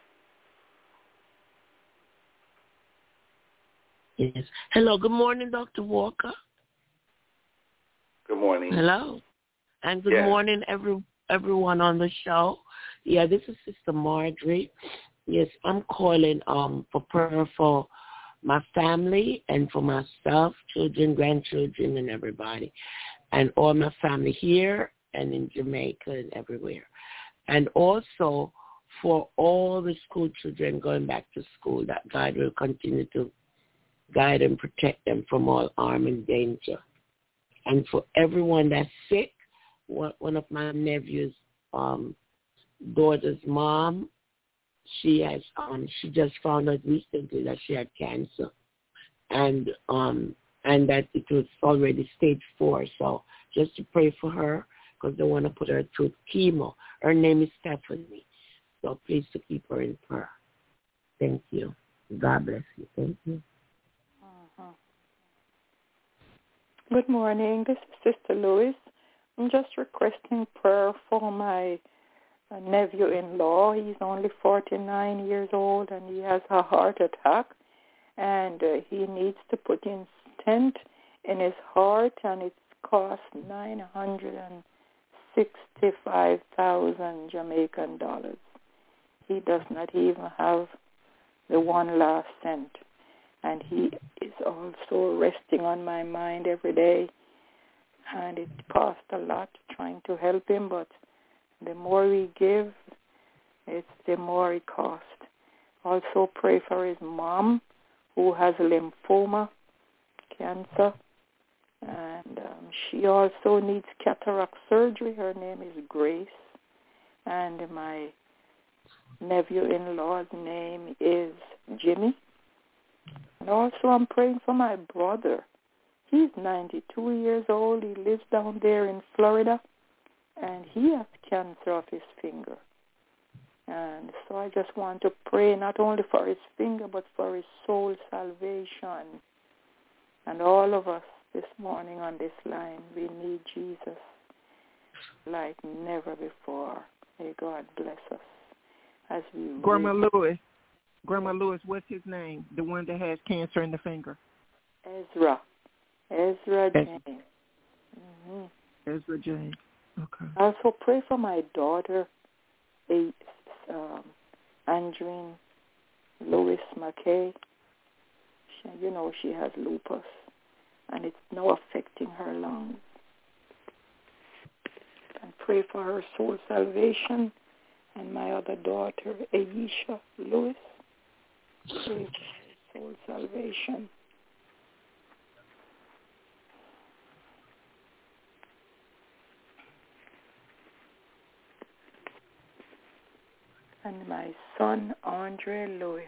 Yes. Hello. Good morning, Doctor Walker. Good morning. Hello. And good yes. morning, every everyone on the show. Yeah, this is Sister Marjorie. Yes, I'm calling um for prayer for my family and for myself, children, grandchildren, and everybody, and all my family here and in Jamaica and everywhere. And also for all the school children going back to school, that God will continue to guide and protect them from all harm and danger. And for everyone that's sick, one of my nephew's um, daughter's mom, she has um, she just found out recently that she had cancer, and um, and that it was already stage four. So just to pray for her, because they want to put her through chemo. Her name is Stephanie. So please to keep her in prayer. Thank you. God bless you. Thank you. Uh-huh. Good morning. This is Sister Lois. I'm just requesting prayer for my uh, nephew-in-law. He's only forty-nine years old, and he has a heart attack, and uh, he needs to put in stent in his heart, and it's cost nine hundred sixty-five thousand Jamaican dollars. He does not even have the one last cent, and he is also resting on my mind every day, and it costs a lot trying to help him, but the more we give, it's the more it costs. Also pray for his mom, who has lymphoma, cancer, and um, she also needs cataract surgery. Her name is Grace, and my nephew-in-law's name is Jimmy. And also I'm praying for my brother. He's ninety-two years old. He lives down there in Florida, and he has cancer of his finger. And so I just want to pray not only for his finger, but for his soul salvation. And all of us this morning on this line, we need Jesus like never before. May God bless us as we Grandma wait. Lewis. Grandma Lewis, what's his name? The one that has cancer in the finger. Ezra. Ezra James. Mm-hmm. Ezra James. Okay. I also pray for my daughter, a, um, Andrine Lewis McKay. She, you know, she has lupus, and it's now affecting her lungs. And pray for her soul salvation. And my other daughter, Aisha Lewis, pray for her soul salvation. And my son, Andre Lewis.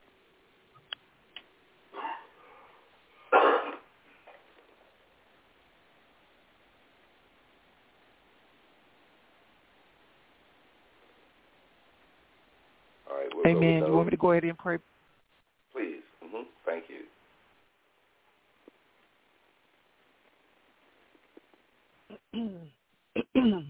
We'll Amen. You want me to go ahead and pray? Please. Mm-hmm. Thank you.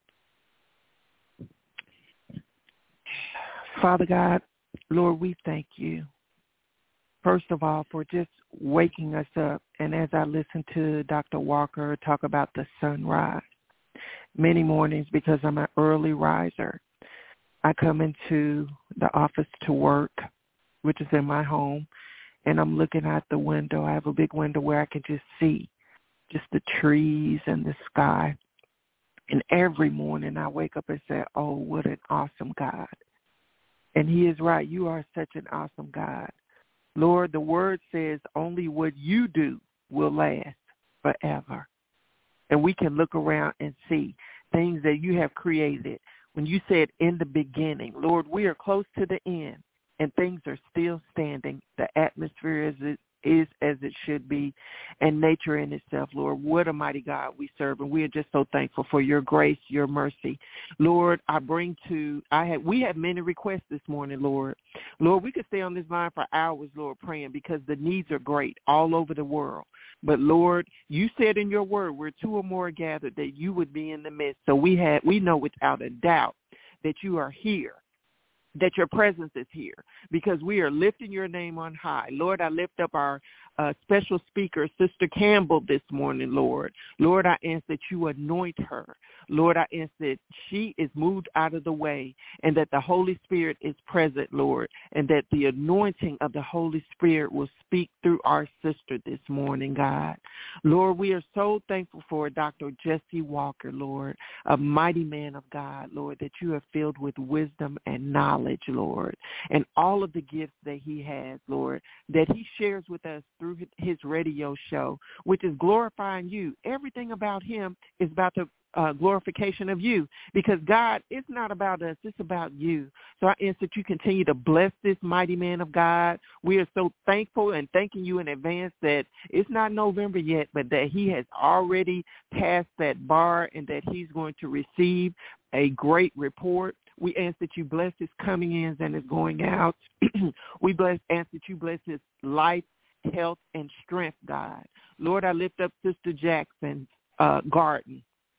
Father God, Lord, we thank you, first of all, for just waking us up. And as I listen to Doctor Walker talk about the sunrise, many mornings, because I'm an early riser, I come into the office to work, which is in my home, and I'm looking out the window. I have a big window where I can just see just the trees and the sky. And every morning I wake up and say, oh, what an awesome God. And he is right. You are such an awesome God. Lord, the word says only what you do will last forever. And we can look around and see things that you have created. When you said in the beginning, Lord, we are close to the end, and things are still standing. The atmosphere is, it is as it should be, and nature in itself, Lord. What a mighty God we serve, and we are just so thankful for your grace, your mercy. Lord, I bring to, I have, we have many requests this morning, Lord. Lord, we could stay on this line for hours, Lord, praying, because the needs are great all over the world. But, Lord, you said in your word, where two or more are gathered, that you would be in the midst. So we have, we know without a doubt that you are here. that your presence is here, because we are lifting your name on high. Lord, I lift up our uh, special speaker, Sister Campbell, this morning, Lord. Lord, I ask that you anoint her. Lord, I ask that she is moved out of the way and that the Holy Spirit is present, Lord, and that the anointing of the Holy Spirit will speak through our sister this morning, God. Lord, we are so thankful for Doctor Jesse Walker, Lord, a mighty man of God, Lord, that you have filled with wisdom and knowledge, Lord, and all of the gifts that he has, Lord, that he shares with us through his radio show, which is glorifying you. Everything about him is about the uh, glorification of you, because, God, it's not about us, it's about you. So I ask that you continue to bless this mighty man of God. We are so thankful and thanking you in advance that it's not November yet, but that he has already passed that bar and that he's going to receive a great report. We ask that you bless his coming ins and his going out. We bless, ask that you bless his life, health, and strength, God. Lord, I lift up Sister Jackson uh, Garden.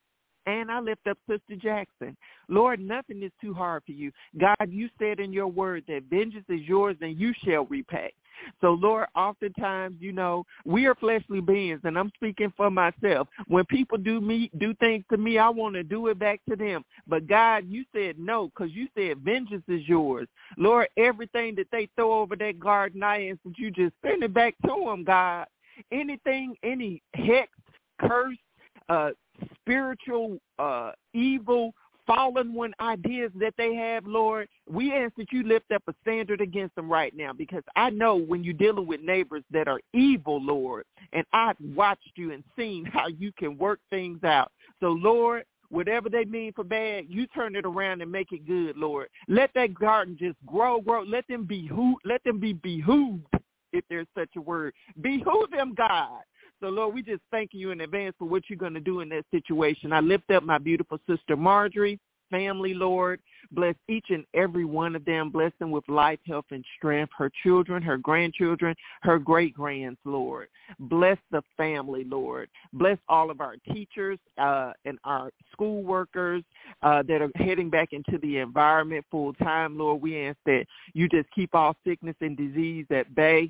And I lift up Sister Jackson. Lord, nothing is too hard for you. God, you said in your word that vengeance is yours and you shall repay. So, Lord, oftentimes, you know, we are fleshly beings, and I'm speaking for myself. When people do me, do things to me, I want to do it back to them. But, God, you said no, because you said vengeance is yours. Lord, everything that they throw over that garden, I ask that you just send it back to them, God. Anything, any hex, curse, uh, spiritual, uh, evil, fallen one ideas that they have, Lord, we ask that you lift up a standard against them right now, because I know when you're dealing with neighbors that are evil, Lord, and I've watched you and seen how you can work things out. So, Lord, whatever they mean for bad, you turn it around and make it good, Lord. Let that garden just grow, grow. Let them be who, let them be behooved, if there's such a word. Behoove them, God. So, Lord, we just thank you in advance for what you're going to do in that situation. I lift up my beautiful sister Marjorie, family, Lord. Bless each and every one of them. Bless them with life, health, and strength. Her children, her grandchildren, her great-grands, Lord. Bless the family, Lord. Bless all of our teachers uh, and our school workers uh, that are heading back into the environment full-time, Lord. We ask that you just keep all sickness and disease at bay.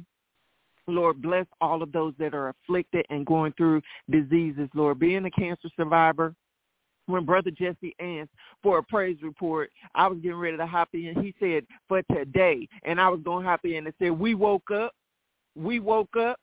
Lord, bless all of those that are afflicted and going through diseases, Lord. Being a cancer survivor, when Brother Jesse asked for a praise report, I was getting ready to hop in. He said, for today. And I was going to hop in and say, we woke up. We woke up.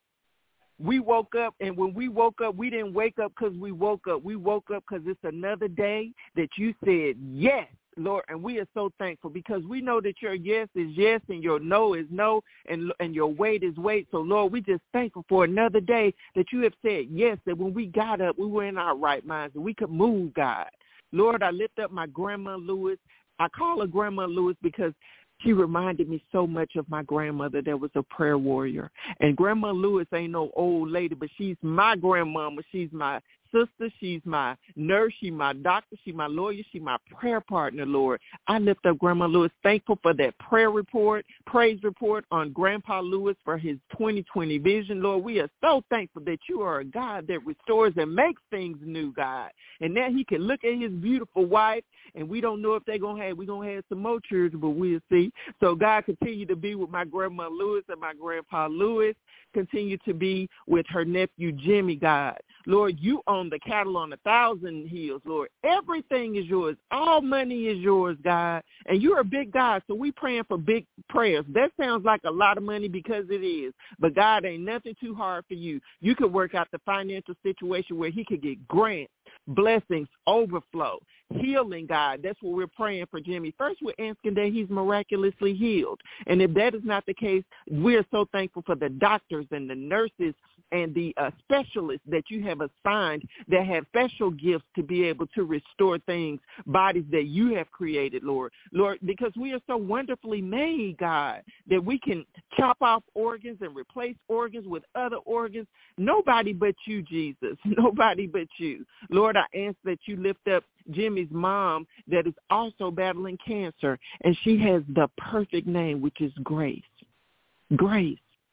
We woke up. And when we woke up, we didn't wake up because we woke up. We woke up because it's another day that you said yes, Lord, and we are so thankful, because we know that your yes is yes and your no is no, and and your wait is wait. So, Lord, we just thankful for another day that you have said yes, that when we got up, we were in our right minds and we could move, God. Lord, I lift up my Grandma Lewis. I call her Grandma Lewis because she reminded me so much of my grandmother that was a prayer warrior. And Grandma Lewis ain't no old lady, but she's my grandmama. She's my sister. She's my nurse. She's my doctor. She's my lawyer. She's my prayer partner, Lord. I lift up Grandma Lewis, thankful for that prayer report, praise report on Grandpa Lewis for his twenty twenty vision, Lord. We are so thankful that you are a God that restores and makes things new, God. And that he can look at his beautiful wife, and we don't know if they're going to have, we're going to have some more children, but we'll see. So, God, continue to be with my Grandma Lewis and my Grandpa Lewis. Continue to be with her nephew, Jimmy, God. Lord, you own the cattle on a thousand hills, Lord. Everything is yours. All money is yours, God. And you're a big God, so we praying for big prayers. That sounds like a lot of money, because it is. But, God, ain't nothing too hard for you. You could work out the financial situation where he could get grants, blessings, overflow, healing, God. That's what we're praying for Jimmy. First, we're asking that he's miraculously healed. And if that is not the case, we're so thankful for the doctors and the nurses and the uh, specialists that you have assigned that have special gifts to be able to restore things, bodies that you have created, Lord. Lord, because we are so wonderfully made, God, that we can chop off organs and replace organs with other organs. Nobody but you, Jesus. Nobody but you. Lord, I ask that you lift up Jimmy's mom that is also battling cancer, and she has the perfect name, which is Grace. Grace.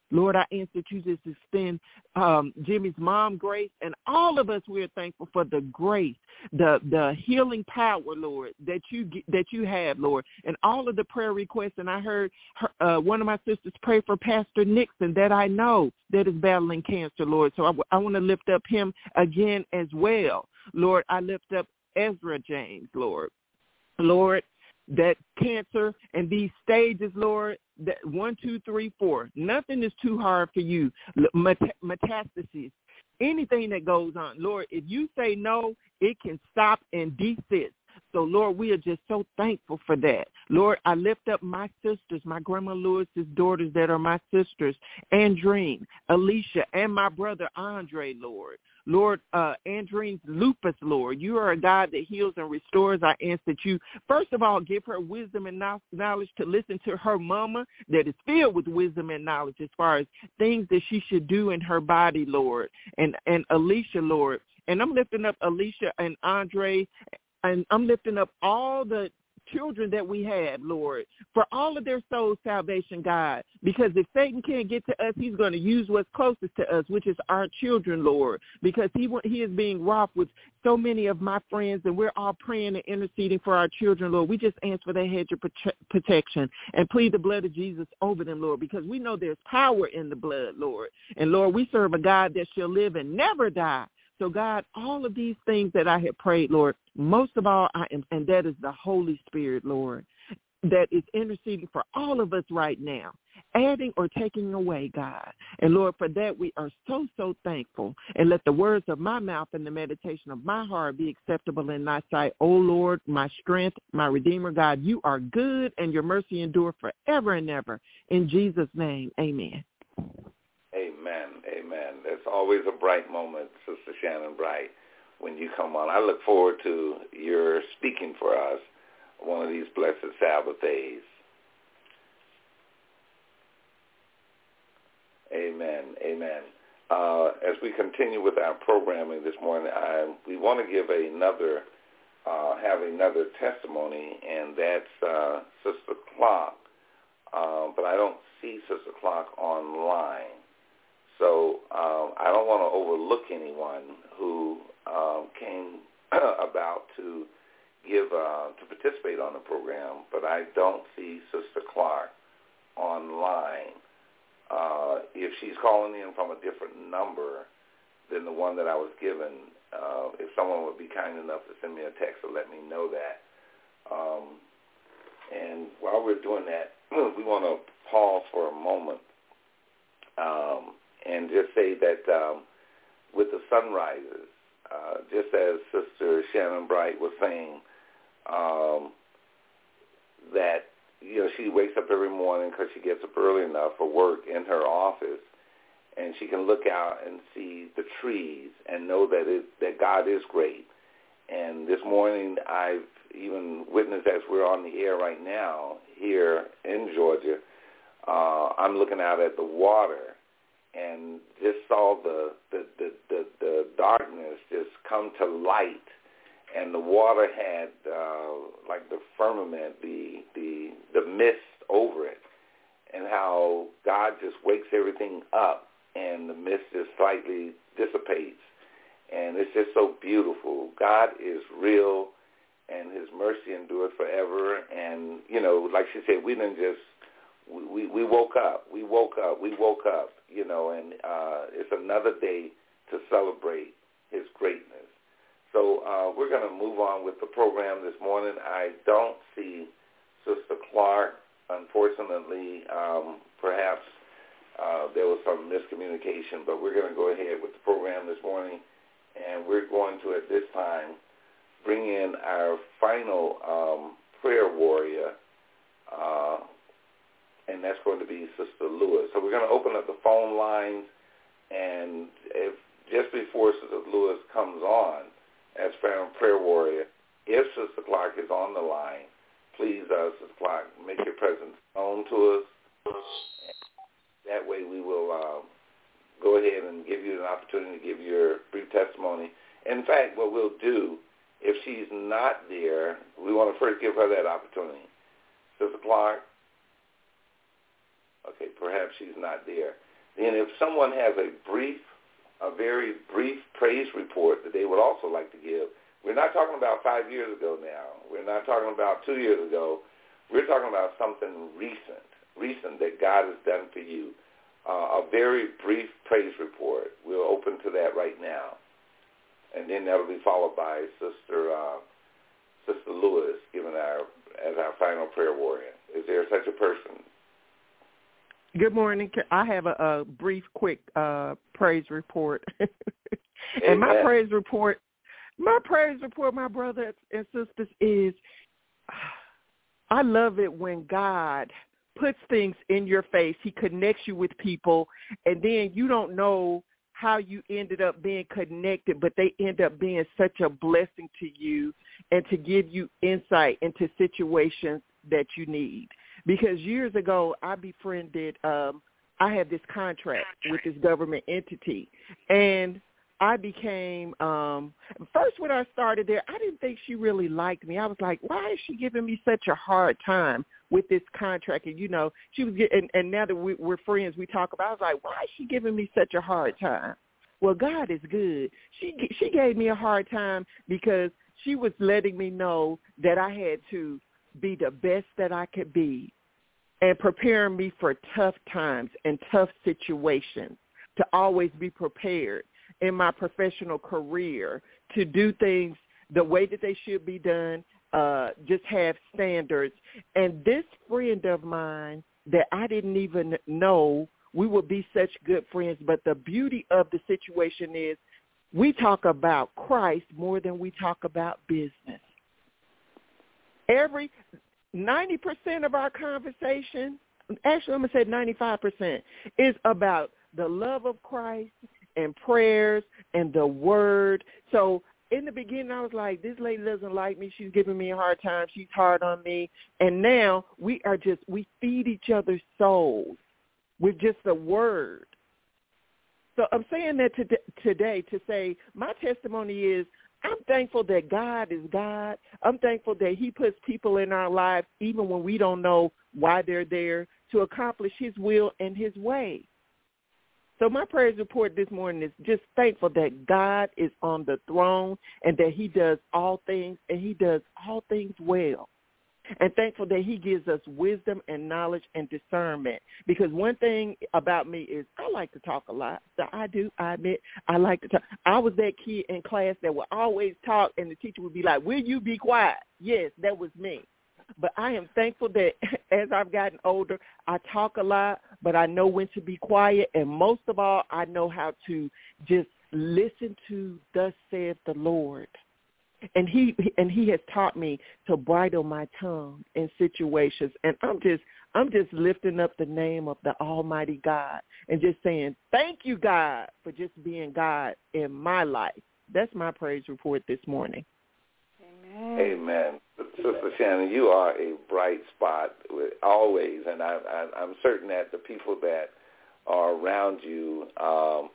Lord, I ask that you just extend um, Jimmy's mom grace, and all of us, we are thankful for the grace, the the healing power, Lord, that you that you have, Lord, and all of the prayer requests. And I heard her, uh, one of my sisters pray for Pastor Nixon that I know that is battling cancer, Lord. So I, I want to lift up him again as well. Lord, I lift up Ezra James, Lord. Lord, that cancer and these stages, Lord, that one, two, three, four, nothing is too hard for you. Met- metastasis, anything that goes on, Lord, if you say no, it can stop and desist. So, Lord, we are just so thankful for that. Lord, I lift up my sisters, my Grandma Lewis's daughters that are my sisters, Andrine, Alicia, and my brother Andre, Lord. Lord, uh, Andrine's lupus, Lord, you are a God that heals and restores. I ask that you, first of all, give her wisdom and knowledge to listen to her mama that is filled with wisdom and knowledge as far as things that she should do in her body, Lord, and, and Alicia, Lord. And I'm lifting up Alicia and Andre, and I'm lifting up all the children that we have, Lord, for all of their soul salvation, God, because if Satan can't get to us, he's going to use what's closest to us, which is our children, Lord, because he he is being wroth with so many of my friends, and we're all praying and interceding for our children, Lord. We just ask for that hedge of protection and plead the blood of Jesus over them, Lord, because we know there's power in the blood, Lord. And, Lord, we serve a God that shall live and never die. So, God, all of these things that I have prayed, Lord, most of all, I am, and that is the Holy Spirit, Lord, that is interceding for all of us right now, adding or taking away, God. And, Lord, for that we are so, so thankful. And let the words of my mouth and the meditation of my heart be acceptable in thy sight. O Lord, my strength, my Redeemer, God, you are good, and your mercy endure forever and ever. In Jesus' name, amen. Amen, amen. It's always a bright moment, Sister Shannon Bright, when you come on. I look forward to your speaking for us one of these blessed Sabbath days. Amen, amen. Uh, as we continue with our programming this morning, I, we want to give another, uh, have another testimony, and that's uh, Sister Clark. Uh, but I don't see Sister Clark online. So um, I don't want to overlook anyone who um, came about to give uh, to participate on the program, but I don't see Sister Clark online. Uh, if she's calling in from a different number than the one that I was given, uh, if someone would be kind enough to send me a text to let me know that. Um, and while we're doing that, we want to pause for a moment. Um, And just say that um, with the sunrises, uh, just as Sister Shannon Bright was saying, um, that, you know, she wakes up every morning because she gets up early enough for work in her office, and she can look out and see the trees and know that it, that God is great. And this morning I've even witnessed, as we're on the air right now here in Georgia, uh, I'm looking out at the water and just saw the the, the, the the darkness just come to light, and the water had uh, like the firmament, the the the mist over it, and how God just wakes everything up, and the mist just slightly dissipates, and it's just so beautiful. God is real, and His mercy endures forever. And you know, like she said, we didn't just we we woke up, we woke up, we woke up. You know, and uh, it's another day to celebrate His greatness. So uh, we're going to move on with the program this morning. I don't see Sister Clark, unfortunately. Um, perhaps uh, there was some miscommunication, but we're going to go ahead with the program this morning, and we're going to, at this time, bring in our final um, prayer warrior, uh and that's going to be Sister Lewis. So we're going to open up the phone lines, and if just before Sister Lewis comes on as Final Prayer Warrior, if Sister Clark is on the line, please, uh, Sister Clark, make your presence known to us. That way we will uh, go ahead and give you an opportunity to give your brief testimony. In fact, what we'll do, if she's not there, we want to first give her that opportunity. Sister Clark? Okay, perhaps she's not there. And if someone has a brief, a very brief praise report that they would also like to give, we're not talking about five years ago now. We're not talking about two years ago. We're talking about something recent, recent that God has done for you. Uh, a very brief praise report. We're open to that right now. And then that will be followed by Sister uh, Sister Lewis giving our as our final prayer warrior. Is there such a person? Good morning. I have a, a brief, quick uh, praise report. and Amen. my praise report, my praise report, my brothers and sisters, is I love it when God puts things in your face. He connects you with people, and then you don't know how you ended up being connected, but they end up being such a blessing to you and to give you insight into situations that you need. Because years ago, I befriended, um, I had this contract with this government entity, and I became, um, first when I started there, I didn't think she really liked me. I was like, why is she giving me such a hard time with this contract? And, you know, she was getting, and, and now that we, we're friends, we talk about, I was like, why is she giving me such a hard time? Well, God is good. She she gave me a hard time because she was letting me know that I had to be the best that I could be and preparing me for tough times and tough situations, to always be prepared in my professional career to do things the way that they should be done, uh, just have standards. And this friend of mine that I didn't even know we would be such good friends, but the beauty of the situation is we talk about Christ more than we talk about business. Every ninety percent of our conversation, actually I'm going to say ninety-five percent, is about the love of Christ and prayers and the word. So in the beginning, I was like, this lady doesn't like me. She's giving me a hard time. She's hard on me. And now we are just, we feed each other's souls with just the word. So I'm saying that to, today to say my testimony is I'm thankful that God is God. I'm thankful that he puts people in our lives, even when we don't know why they're there, to accomplish his will and his way. So my praise report this morning is just thankful that God is on the throne and that he does all things, and he does all things well. And thankful that he gives us wisdom and knowledge and discernment. Because one thing about me is I like to talk a lot. So I do, I admit, I like to talk. I was that kid in class that would always talk, and the teacher would be like, will you be quiet? Yes, that was me. But I am thankful that as I've gotten older, I talk a lot, but I know when to be quiet. And most of all, I know how to just listen to thus saith the Lord. And he and he has taught me to bridle my tongue in situations. And I'm just I'm just lifting up the name of the Almighty God and just saying, thank you, God, for just being God in my life. That's my praise report this morning. Amen. Amen. Sister Shannon, you are a bright spot always, and I, I, I'm certain that the people that are around you um,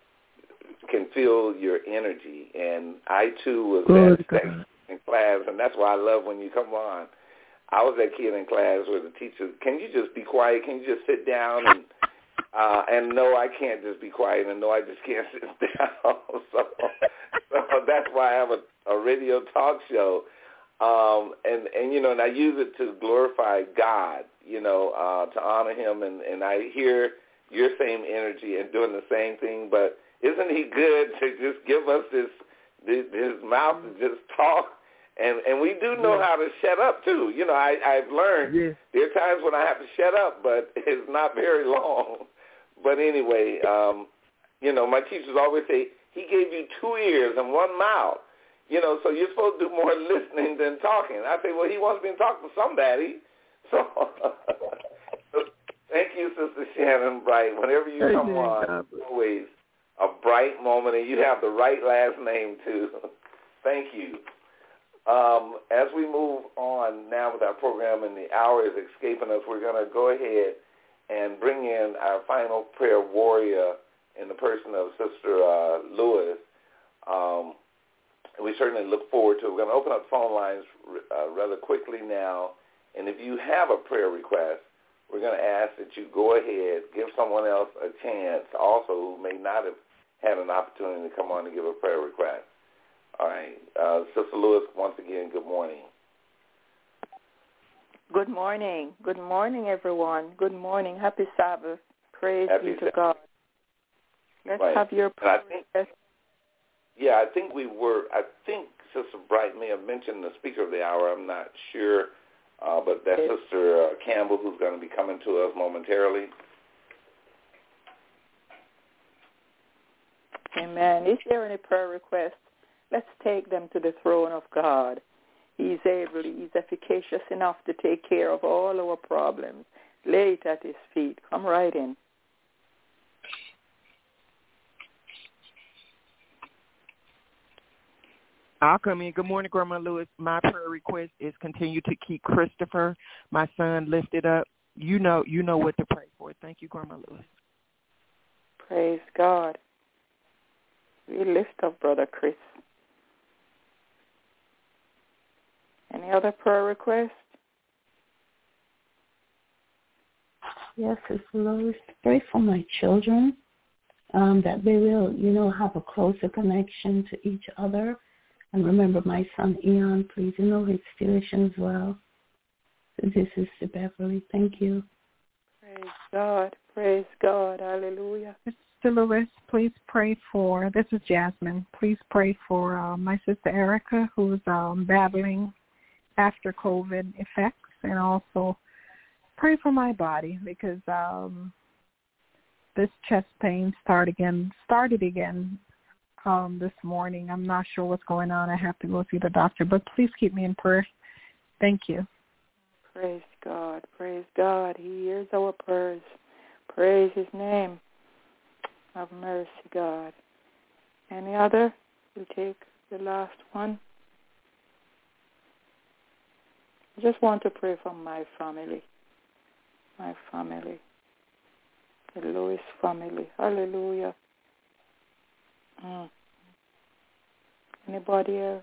can feel your energy. And I, too, was that, that in class, and that's why I love when you come on. I was that kid in class where the teacher, can you just be quiet? Can you just sit down? And uh, and no, I can't just be quiet, and no, I just can't sit down. so, so that's why I have a, a radio talk show. Um, and, and, you know, and I use it to glorify God, you know, uh, to honor him. And, and I hear your same energy and doing the same thing. But isn't he good to just give us this, this his mouth to just talk? And and we do know yeah. how to shut up, too. You know, I, I've learned yeah. there are times when I have to shut up, but it's not very long. But anyway, um, you know, my teachers always say, he gave you two ears and one mouth. You know, so you're supposed to do more listening than talking. I say, well, he wants me to talk to somebody. So thank you, Sister Shannon Bright. Whenever you come on, always a bright moment, and you have the right last name, too. Thank you. Um, as we move on now with our program and the hour is escaping us, we're going to go ahead and bring in our final prayer warrior in the person of Sister uh, Lewis. Um, we certainly look forward to it. We're going to open up phone lines uh, rather quickly now. And if you have a prayer request, we're going to ask that you go ahead, give someone else a chance also who may not have had an opportunity to come on and give a prayer request. All right. Uh, Sister Lewis, once again, good morning. Good morning. Good morning, everyone. Good morning. Happy Sabbath. Praise Happy be to Sabbath. God. Let's right. have your prayer. I think, yeah, I think we were, I think Sister Bright may have mentioned the speaker of the hour. I'm not sure. Uh, but that's yes. Sister uh, Campbell, who's going to be coming to us momentarily. Amen. Is there any prayer requests? Let's take them to the throne of God. He's able, he's efficacious enough to take care of all our problems. Lay it at his feet. Come right in. I'll come in. Good morning, Grandma Lewis. My prayer request is continue to keep Christopher, my son, lifted up. You know, you know what to pray for. Thank you, Grandma Lewis. Praise God. We lift up Brother Chris. Any other prayer requests? Yes, Sister Lois. Pray for my children, um, that they will, you know, have a closer connection to each other. And remember my son Eon, please, you know his situation as well. So this is Sister Beverly. Thank you. Praise God. Praise God. Hallelujah. Sister Lewis, please pray for, this is Jasmine, please pray for uh, my sister Erica, who's um, battling after COVID effects, and also pray for my body because um, this chest pain start again, started again um, this morning. I'm not sure what's going on. I have to go see the doctor, but please keep me in prayer. Thank you. Praise God. Praise God. He hears our prayers. Praise his name. Have mercy, God. Any other? We'll take the last one. I just want to pray for my family. My family. The Lewis family. Hallelujah. Mm. Anybody else?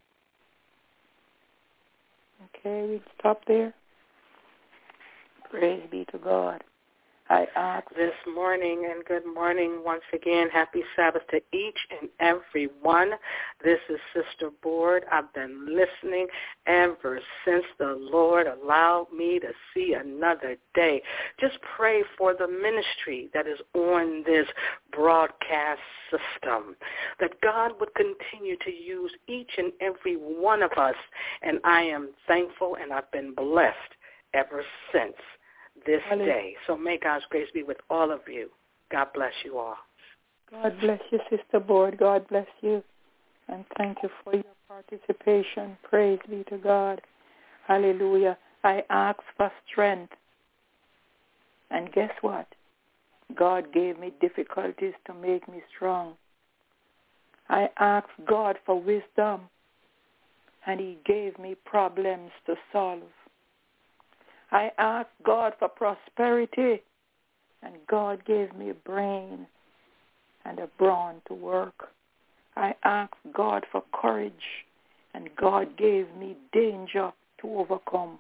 Okay, we'll stop there. Praise be to God. I ask this morning, and good morning once again. Happy Sabbath to each and every one. This is Sister Board. I've been listening ever since the Lord allowed me to see another day. Just pray for the ministry that is on this broadcast system, that God would continue to use each and every one of us, and I am thankful and I've been blessed ever since this day. So may God's grace be with all of you. God bless you all. God bless you, Sister Board. God bless you. And thank you for your participation. Praise be to God. Hallelujah. I ask for strength. And guess what? God gave me difficulties to make me strong. I asked God for wisdom, and he gave me problems to solve. I asked God for prosperity, and God gave me a brain and a brawn to work. I asked God for courage, and God gave me danger to overcome.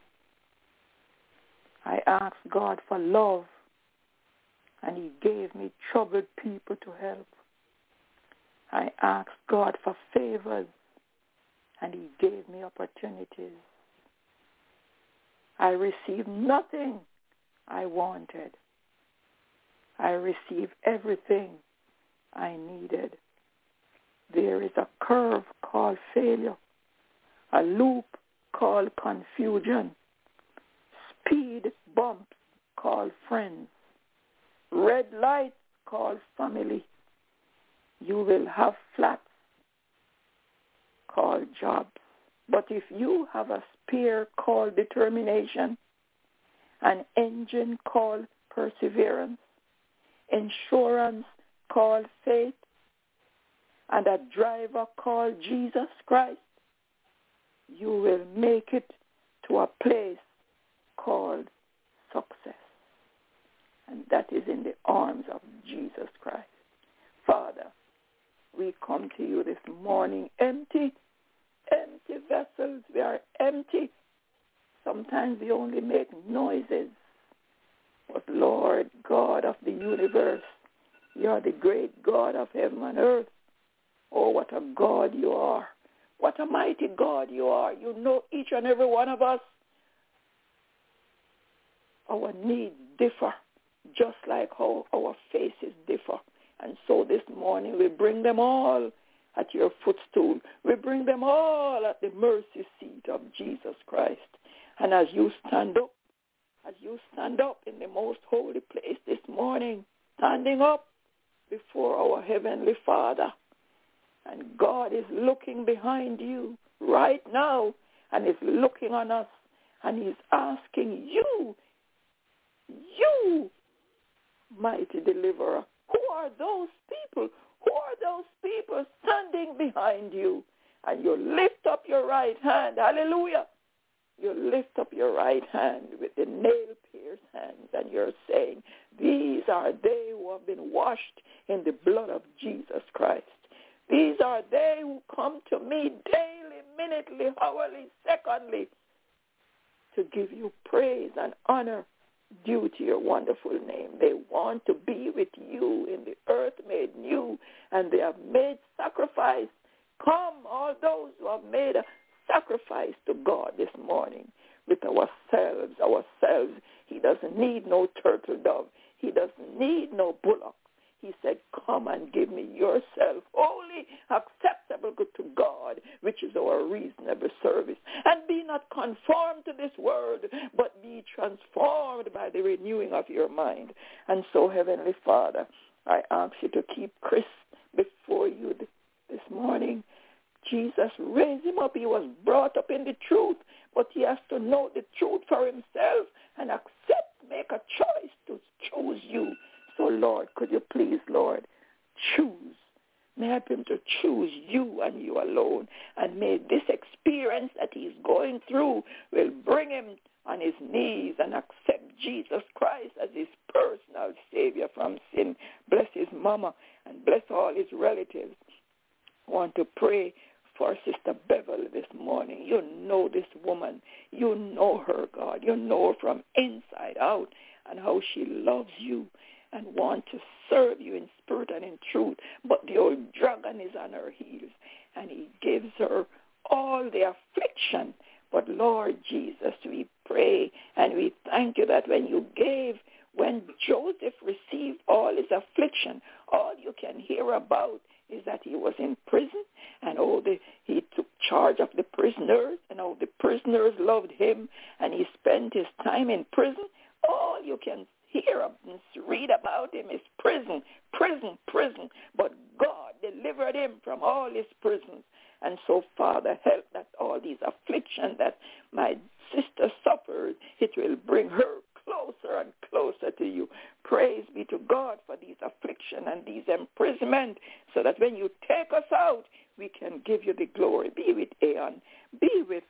I asked God for love, and he gave me troubled people to help. I asked God for favors, and he gave me opportunities. I received nothing I wanted. I received everything I needed. There is a curve called failure, a loop called confusion, speed bumps called friends, red lights called family. You will have flats called jobs. But if you have a spear called determination, an engine called perseverance, insurance called faith, and a driver called Jesus Christ, you will make it to a place called success. And that is in the arms of Jesus Christ. Father, we come to you this morning empty, empty vessels. We are empty. Sometimes we only make noises. But Lord God of the universe, you are the great God of heaven and earth. Oh, what a God you are. What a mighty God you are. You know each and every one of us. Our needs differ, just like how our faces differ. And so this morning we bring them all at your footstool. We bring them all at the mercy seat of Jesus Christ. And as you stand up, as you stand up in the most holy place this morning, standing up before our Heavenly Father, and God is looking behind you right now and is looking on us, and he's asking you, you, mighty deliverer, who are those people? Who are those people standing behind you? And you lift up your right hand. Hallelujah. You lift up your right hand with the nail-pierced hands, and you're saying, these are they who have been washed in the blood of Jesus Christ. These are they who come to me daily, minutely, hourly, secondly, to give you praise and honor due to your wonderful name. They want to be with you in the earth made new, and they have made sacrifice. Come, all those who have made a sacrifice to God this morning with ourselves, ourselves. He doesn't need no turtle dove. He doesn't need no bullock. He said, come and give me yourself, holy, acceptable to God, which is our reasonable service. And be not conformed to this world, but be transformed by the renewing of your mind. And so, Heavenly Father, I ask you to keep Chris before you this morning. Jesus, raise him up. He was brought up in the truth, but he has to know the truth for himself and accept, make a choice to choose you. So, Lord, could you please, Lord, choose. May help him to choose you and you alone. And may this experience that he's going through will bring him on his knees and accept Jesus Christ as his personal Savior from sin. Bless his mama and bless all his relatives. I want to pray for Sister Beverly this morning. You know this woman. You know her, God. You know her from inside out and how she loves you and want to serve you in spirit and in truth. But the old dragon is on her heels, and he gives her all the affliction. But Lord Jesus, we pray and we thank you that when you gave, when Joseph received all his affliction, all you can hear about is that he was in prison, and oh, the, he took charge of the prisoners, and oh, the prisoners loved him, and he spent his time in prison. All you can hear and read about him is prison, prison, prison. But God delivered him from all his prisons. And so, Father, help that all these afflictions that my sister suffered, it will bring her closer and closer to you. Praise be to God for these affliction and these imprisonment, so that when you take us out, we can give you the glory. Be with Aeon. Be with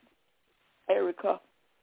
Erica,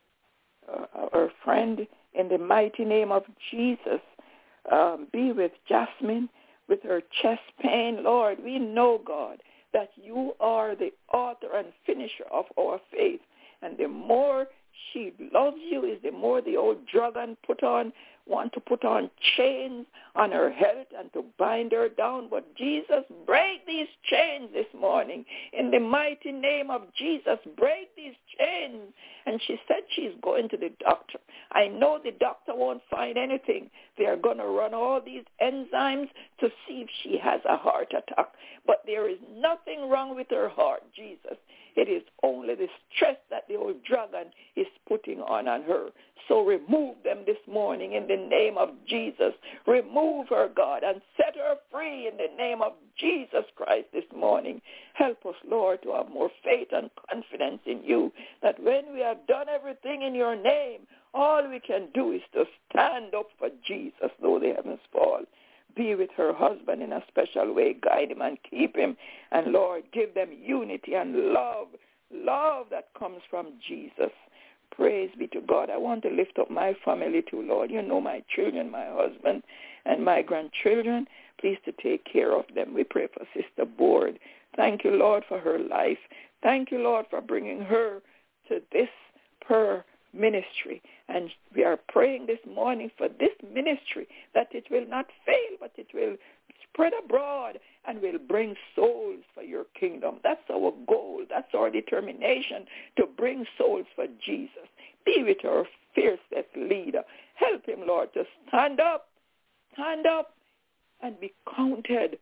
uh, our friend, in the mighty name of Jesus. Um, be with Jasmine with her chest pain. Lord, we know, God, that you are the author and finisher of our faith. And the more she loves you is the more the old dragon put on, want to put on chains on her head and to bind her down. But Jesus, break these chains this morning. In the mighty name of Jesus, break these chains. And she said she's going to the doctor. I know the doctor won't find anything. They are going to run all these enzymes to see if she has a heart attack. But there is nothing wrong with her heart, Jesus. It is only the stress that the old dragon is putting on on her. So remove them this morning in the name of Jesus. Remove her, God, and set her free in the name of Jesus Christ this morning. Help us, Lord, to have more faith and confidence in you, that when we have done everything in your name, all we can do is to stand up for Jesus, though the heavens fall. Be with her husband in a special way. Guide him and keep him. And, Lord, give them unity and love, love that comes from Jesus. Praise be to God. I want to lift up my family too, Lord. You know my children, my husband, and my grandchildren. Please to take care of them. We pray for Sister Board. Thank you, Lord, for her life. Thank you, Lord, for bringing her to this prayer ministry. And we are praying this morning for this ministry, that it will not fail, but it will spread abroad and will bring souls for your kingdom. That's our goal. That's our determination, to bring souls for Jesus. Be with our fiercest leader. Help him, Lord, to stand up, stand up and be counted.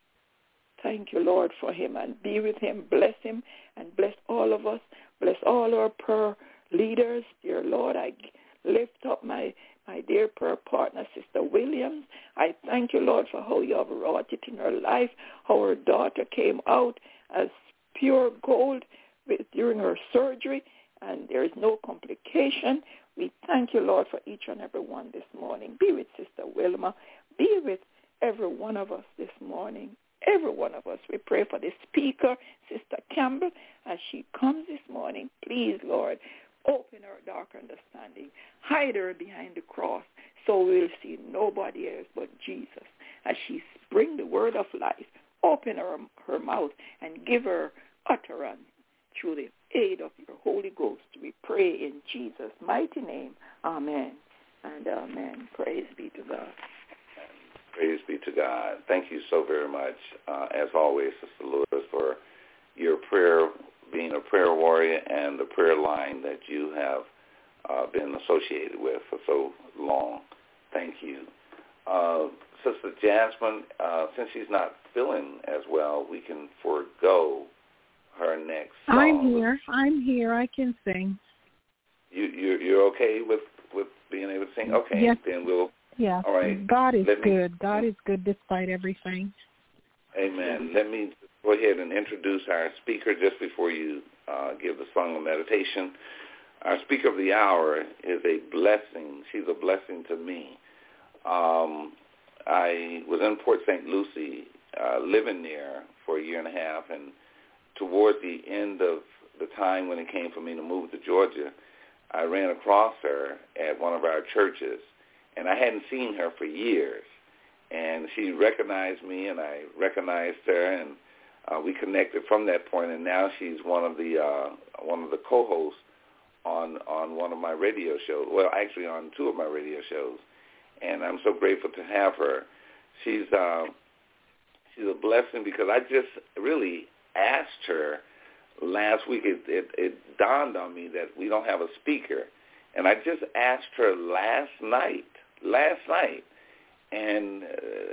Thank you, Lord, for him, and be with him. Bless him and bless all of us. Bless all our prayer leaders. Dear Lord, I lift up my, my dear prayer partner, Sister Williams. I thank you, Lord, for how you have wrought it in her life, how her daughter came out as pure gold with, during her surgery, and there is no complication. We thank you, Lord, for each and every one this morning. Be with Sister Wilma. Be with every one of us this morning. Every one of us. We pray for the speaker, Sister Campbell, as she comes this morning. Please, Lord, open her dark understanding. Hide her behind the cross so we'll see nobody else but Jesus. As she brings the word of life, open her, her mouth and give her utterance through the aid of your Holy Ghost. We pray in Jesus' mighty name. Amen and amen. Praise be to God. Praise be to God. Thank you so very much, uh, as always, Sister Lewis, for your prayer, being a prayer warrior, and the prayer line that you have uh, been associated with for so long. Thank you. Uh, Sister Jasmine, uh, since she's not feeling as well, we can forego her next song. I'm here. I'm here. I can sing. You, you're, you're okay with, with being able to sing? Okay, yes. Then we'll... Yeah. All right. God is Let good. Me, God is good despite everything. Amen. Let me go ahead and introduce our speaker just before you uh, give the song of meditation. Our speaker of the hour is a blessing. She's a blessing to me. Um, I was in Port Saint Lucie, uh, living there for a year and a half, and towards the end of the time when it came for me to move to Georgia, I ran across her at one of our churches. And I hadn't seen her for years. And she recognized me, and I recognized her, and uh, we connected from that point. And now she's one of the uh, one of the co-hosts on on one of my radio shows. Well, actually, on two of my radio shows. And I'm so grateful to have her. She's uh, she's a blessing because I just really asked her last week. It, it, it dawned on me that we don't have a speaker, and I just asked her last night. Last night, and uh,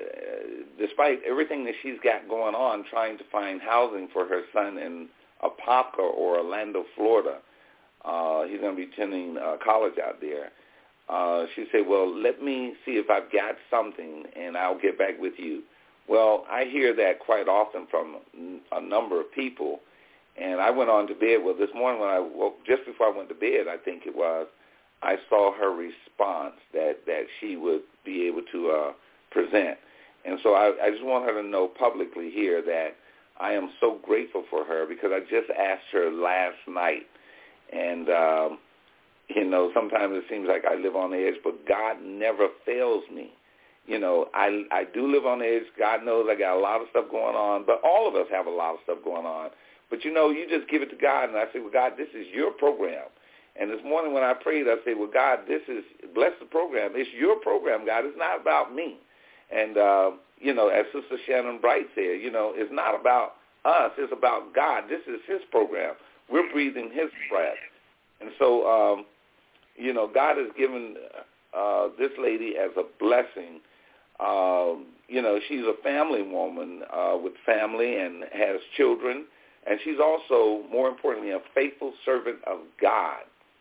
despite everything that she's got going on, trying to find housing for her son in Apopka or Orlando, Florida, uh, he's going to be attending uh, college out there. Uh, she said, well, let me see if I've got something, and I'll get back with you. Well, I hear that quite often from a number of people, and I went on to bed. Well, this morning when I woke, just before I went to bed, I think it was, I saw her response that, that she would be able to uh, present. And so I, I just want her to know publicly here that I am so grateful for her because I just asked her last night. And, um, you know, sometimes it seems like I live on the edge, but God never fails me. You know, I, I do live on the edge. God knows I got a lot of stuff going on, but all of us have a lot of stuff going on. But, you know, you just give it to God, and I say, well, God, this is your program. And this morning when I prayed, I said, well, God, this is, bless the program. It's your program, God. It's not about me. And, uh, you know, as Sister Shannon Bright said, you know, it's not about us. It's about God. This is his program. We're breathing his breath. And so, um, you know, God has given uh, this lady as a blessing. Um, you know, she's a family woman uh, with family and has children. And she's also, more importantly, a faithful servant of God.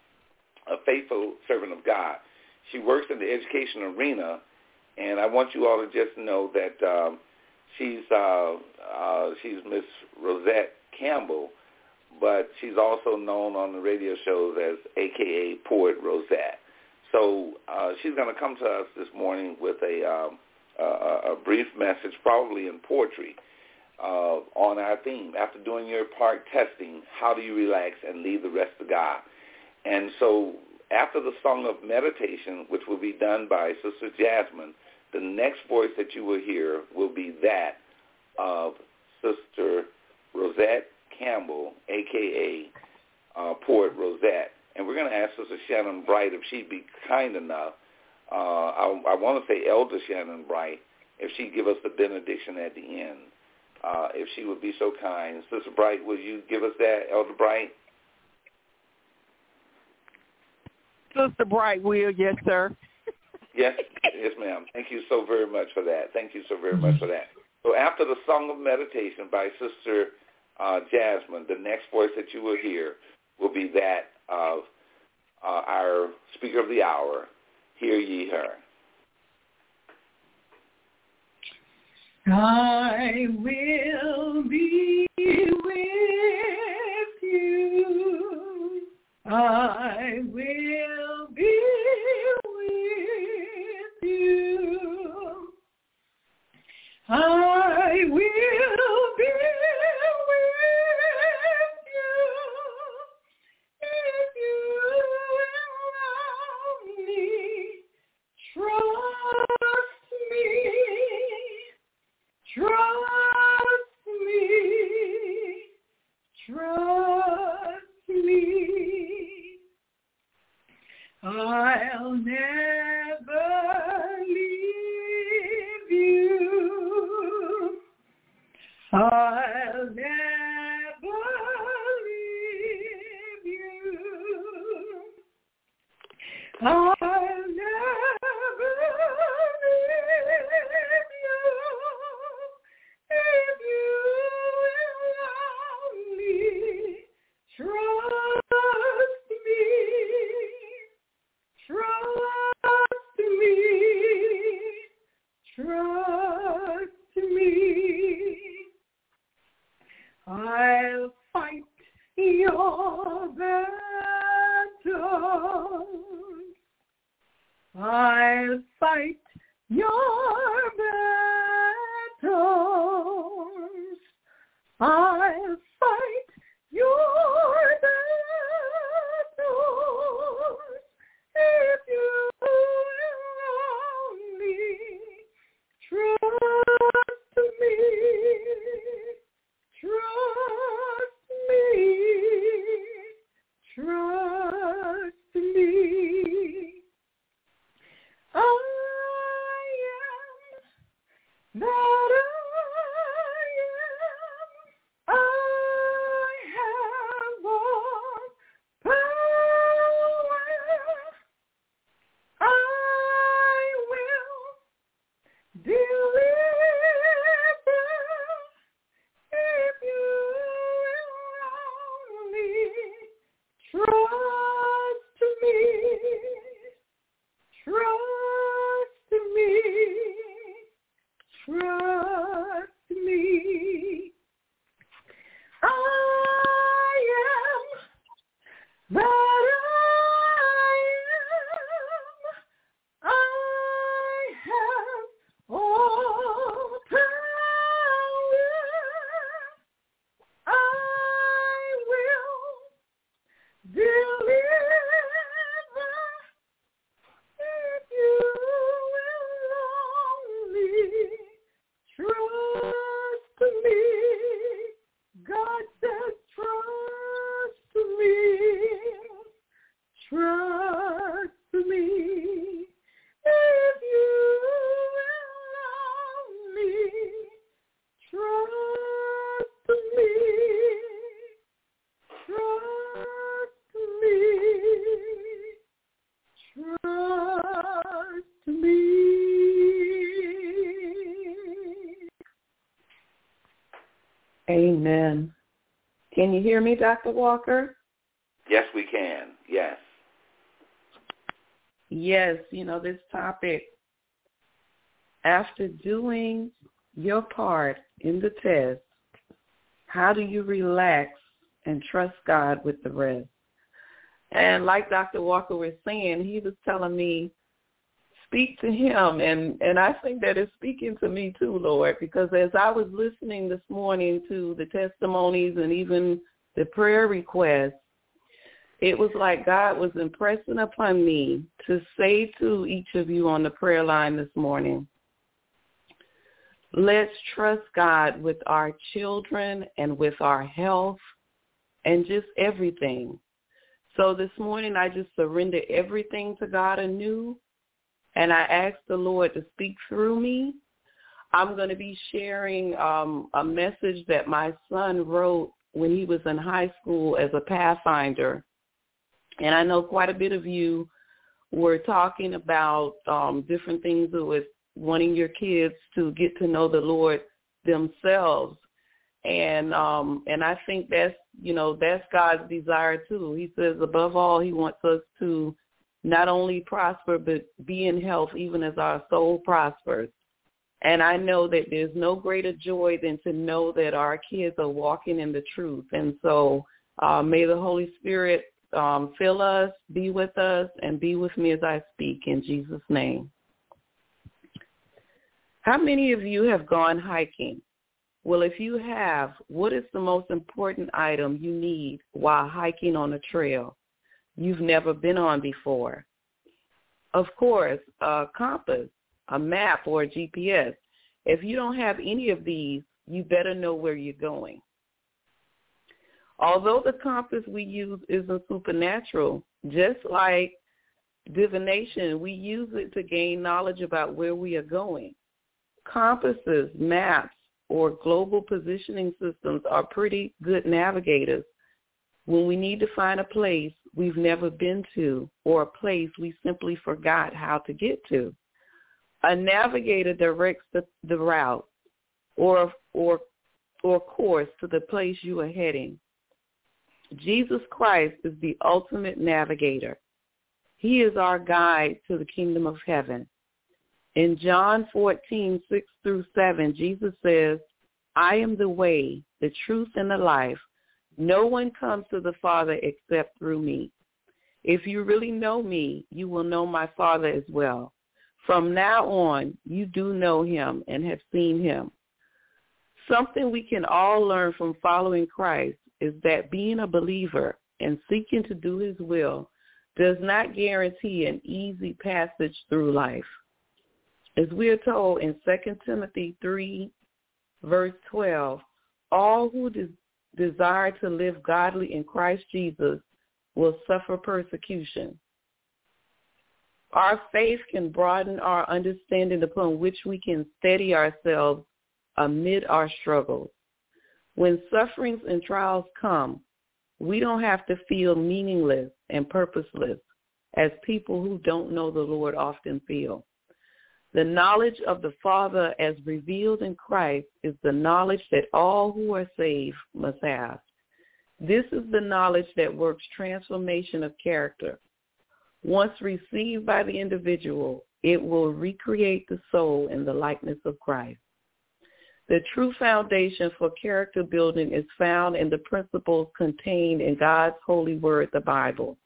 A faithful servant of God. She works in the education arena, and I want you all to just know that um, she's uh, uh, she's Miss Rosette Campbell, but she's also known on the radio shows as A K A Poet Rosette. So uh, she's going to come to us this morning with a, um, a, a brief message, probably in poetry, uh, on our theme. After doing your part testing, how do you relax and leave the rest to God? And so after the song of meditation, which will be done by Sister Jasmine, the next voice that you will hear will be that of Sister Rosette Campbell, a k a. Uh, Poet Rosette. And we're we're going to ask Sister Shannon Bright if she'd be kind enough. Uh, I, I want to say Elder Shannon Bright, if she'd give us the benediction at the end. Uh, if she would be so kind. Sister Bright, would you give us that, Elder Bright? Sister Bright will, yes, sir. Yes, yes, ma'am. Thank you so very much for that. Thank you so very much for that. So after the Song of Meditation by Sister uh, Jasmine, the next voice that you will hear will be that of uh, our speaker of the hour, Hear Ye Her. I will be with you. I will be with you. I will be with you if you allow me. Trust me. Trust me, trust me, I'll never leave you, I'll never leave you, I'll never leave you. If you allow me, trust me, trust me, trust me. I'll fight your battles. I'll fight your battles. I'll fight your battles if you allow me. Trust me, trust me, trust me. I am that I am. I have all power. I will deliver if you allow me. Trust me. Trust me, trust me. I am that I am. I have all power. I will deliver. If you allow me, trust me. God says trust me. Trust me. If you allow me, trust me. Trust me. Trust me. Amen. Can you hear me, Doctor Walker? Yes, we can. Yes. Yes, you know, this topic, after doing your part in the test, how do you relax and trust God with the rest? And like Doctor Walker was saying, he was telling me, speak to him. And, and I think that is speaking to me too, Lord, because as I was listening this morning to the testimonies and even the prayer requests, it was like God was impressing upon me to say to each of you on the prayer line this morning, let's trust God with our children and with our health and just everything. So this morning I just surrender everything to God anew, and I ask the Lord to speak through me. I'm going to be sharing um, a message that my son wrote when he was in high school as a Pathfinder. And I know quite a bit of you were talking about um, different things with wanting your kids to get to know the Lord themselves. And um, and I think that's, you know, that's God's desire too. He says above all, he wants us to not only prosper, but be in health even as our soul prospers. And I know that there's no greater joy than to know that our kids are walking in the truth. And so uh, may the Holy Spirit um, fill us, be with us, and be with me as I speak in Jesus' name. How many of you have gone hiking? Well, if you have, what is the most important item you need while hiking on a trail you've never been on before? Of course, a compass, a map, or a G P S. If you don't have any of these, you better know where you're going. Although the compass we use isn't supernatural, just like divination, we use it to gain knowledge about where we are going. Compasses, maps, or global positioning systems are pretty good navigators when we need to find a place we've never been to or a place we simply forgot how to get to. A navigator directs the, the route or, or, or course to the place you are heading. Jesus Christ is the ultimate navigator. He is our guide to the kingdom of heaven. In John fourteen, six through seven, Jesus says, I am the way, the truth, and the life. No one comes to the Father except through me. If you really know me, you will know my Father as well. From now on, you do know him and have seen him. Something we can all learn from following Christ is that being a believer and seeking to do his will does not guarantee an easy passage through life. As we are told in Second Timothy three, verse twelve, all who de- desire to live godly in Christ Jesus will suffer persecution. Our faith can broaden our understanding upon which we can steady ourselves amid our struggles. When sufferings and trials come, we don't have to feel meaningless and purposeless as people who don't know the Lord often feel. The knowledge of the Father as revealed in Christ is the knowledge that all who are saved must have. This is the knowledge that works transformation of character. Once received by the individual, it will recreate the soul in the likeness of Christ. The true foundation for character building is found in the principles contained in God's holy word, the Bible.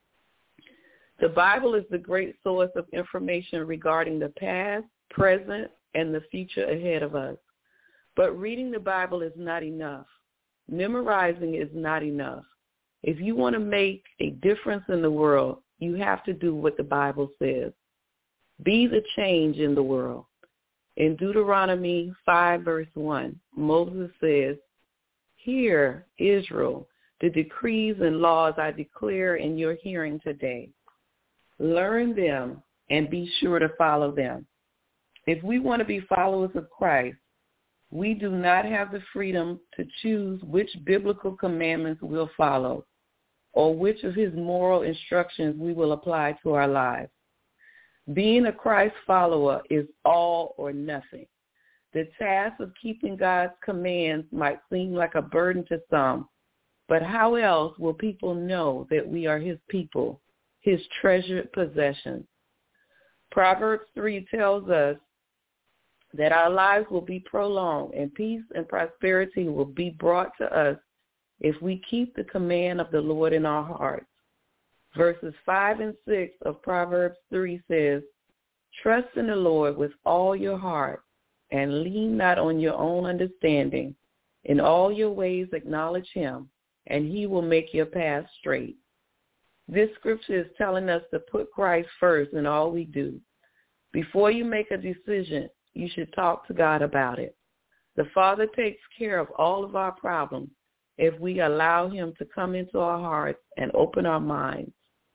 The Bible is the great source of information regarding the past, present, and the future ahead of us. But reading the Bible is not enough. Memorizing is not enough. If you want to make a difference in the world, you have to do what the Bible says. Be the change in the world. In Deuteronomy five, verse one, Moses says, Hear, Israel, the decrees and laws I declare in your hearing today. Learn them and be sure to follow them. If we want to be followers of Christ, we do not have the freedom to choose which biblical commandments we'll follow or which of his moral instructions we will apply to our lives. Being a Christ follower is all or nothing. The task of keeping God's commands might seem like a burden to some, but how else will people know that we are his people, his treasured possessions? Proverbs three tells us that our lives will be prolonged and peace and prosperity will be brought to us if we keep the command of the Lord in our hearts. Verses five and six of Proverbs three says, Trust in the Lord with all your heart and lean not on your own understanding. In all your ways acknowledge him, and he will make your path straight. This scripture is telling us to put Christ first in all we do. Before you make a decision, you should talk to God about it. The Father takes care of all of our problems, if we allow him to come into our hearts and open our minds.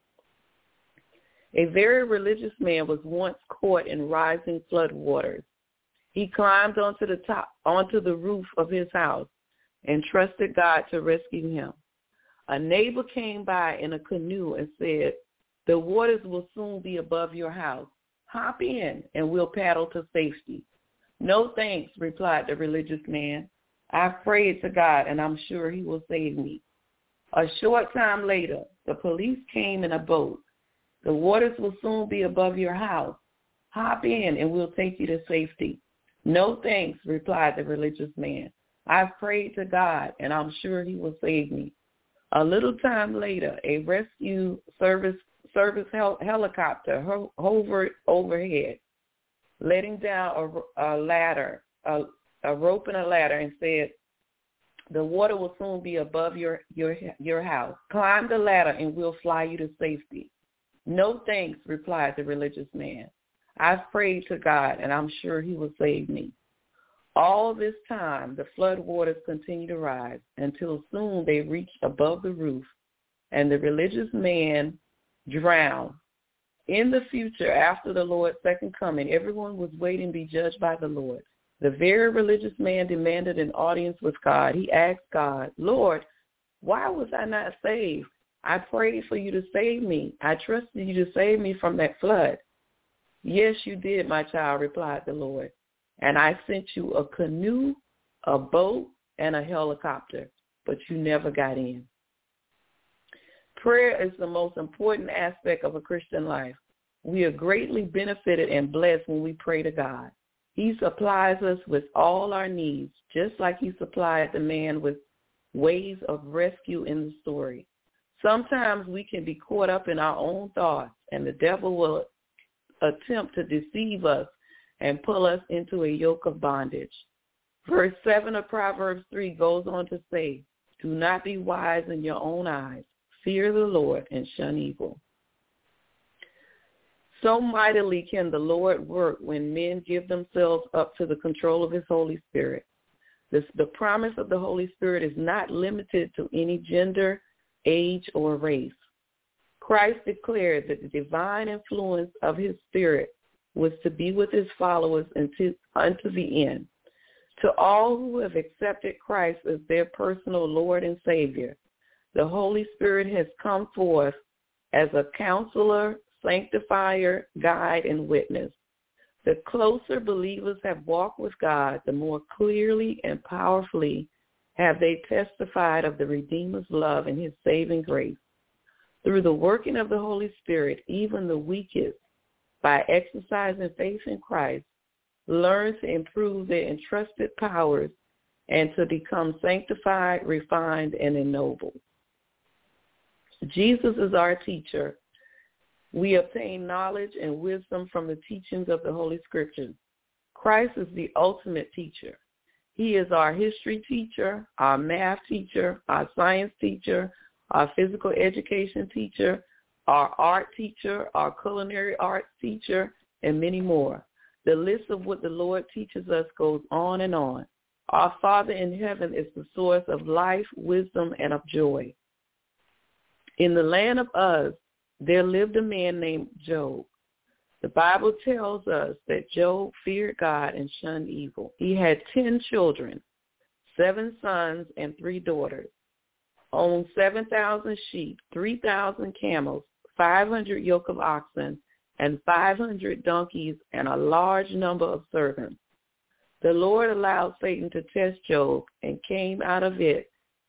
A very religious man was once caught in rising flood waters. He climbed onto the top, onto the roof of his house and trusted God to rescue him. A neighbor came by in a canoe and said, "The waters will soon be above your house. Hop in and we'll paddle to safety." "No thanks," replied the religious man. "I've prayed to God and I'm sure he will save me." A short time later, the police came in a boat. "The waters will soon be above your house. Hop in and we'll take you to safety." "No thanks," replied the religious man. "I've prayed to God and I'm sure he will save me." A little time later, a rescue service service hel- helicopter ho- hovered overhead, letting down a, a ladder, a, a rope and a ladder, and said, "The water will soon be above your, your, your house. Climb the ladder and we'll fly you to safety." "No thanks," replied the religious man. "I've prayed to God and I'm sure he will save me." All this time, the flood waters continued to rise until soon they reached above the roof, and the religious man drowned. In the future, after the Lord's second coming, everyone was waiting to be judged by the Lord. The very religious man demanded an audience with God. He asked God, "Lord, why was I not saved? I prayed for you to save me. I trusted you to save me from that flood." "Yes, you did, my child," replied the Lord. "And I sent you a canoe, a boat, and a helicopter, but you never got in." Prayer is the most important aspect of a Christian life. We are greatly benefited and blessed when we pray to God. He supplies us with all our needs, just like he supplied the man with ways of rescue in the story. Sometimes we can be caught up in our own thoughts, and the devil will attempt to deceive us and pull us into a yoke of bondage. Verse seven of Proverbs three goes on to say, "Do not be wise in your own eyes. Fear the Lord and shun evil." So mightily can the Lord work when men give themselves up to the control of his Holy Spirit. This, the promise of the Holy Spirit is not limited to any gender, age, or race. Christ declared that the divine influence of his Spirit was to be with his followers until, unto the end. To all who have accepted Christ as their personal Lord and Savior, the Holy Spirit has come forth as a counselor, sanctifier, guide, and witness. The closer believers have walked with God, the more clearly and powerfully have they testified of the Redeemer's love and his saving grace. Through the working of the Holy Spirit, even the weakest, by exercising faith in Christ, learn to improve their entrusted powers and to become sanctified, refined, and ennobled. Jesus is our teacher. We obtain knowledge and wisdom from the teachings of the Holy Scriptures. Christ is the ultimate teacher. He is our history teacher, our math teacher, our science teacher, our physical education teacher, our art teacher, our culinary arts teacher, and many more. The list of what the Lord teaches us goes on and on. Our Father in heaven is the source of life, wisdom, and of joy. In the land of Uz, there lived a man named Job. The Bible tells us that Job feared God and shunned evil. He had ten children, seven sons and three daughters, owned seven thousand sheep, three thousand camels, five hundred yoke of oxen, and five hundred donkeys, and a large number of servants. The Lord allowed Satan to test Job and came out of it,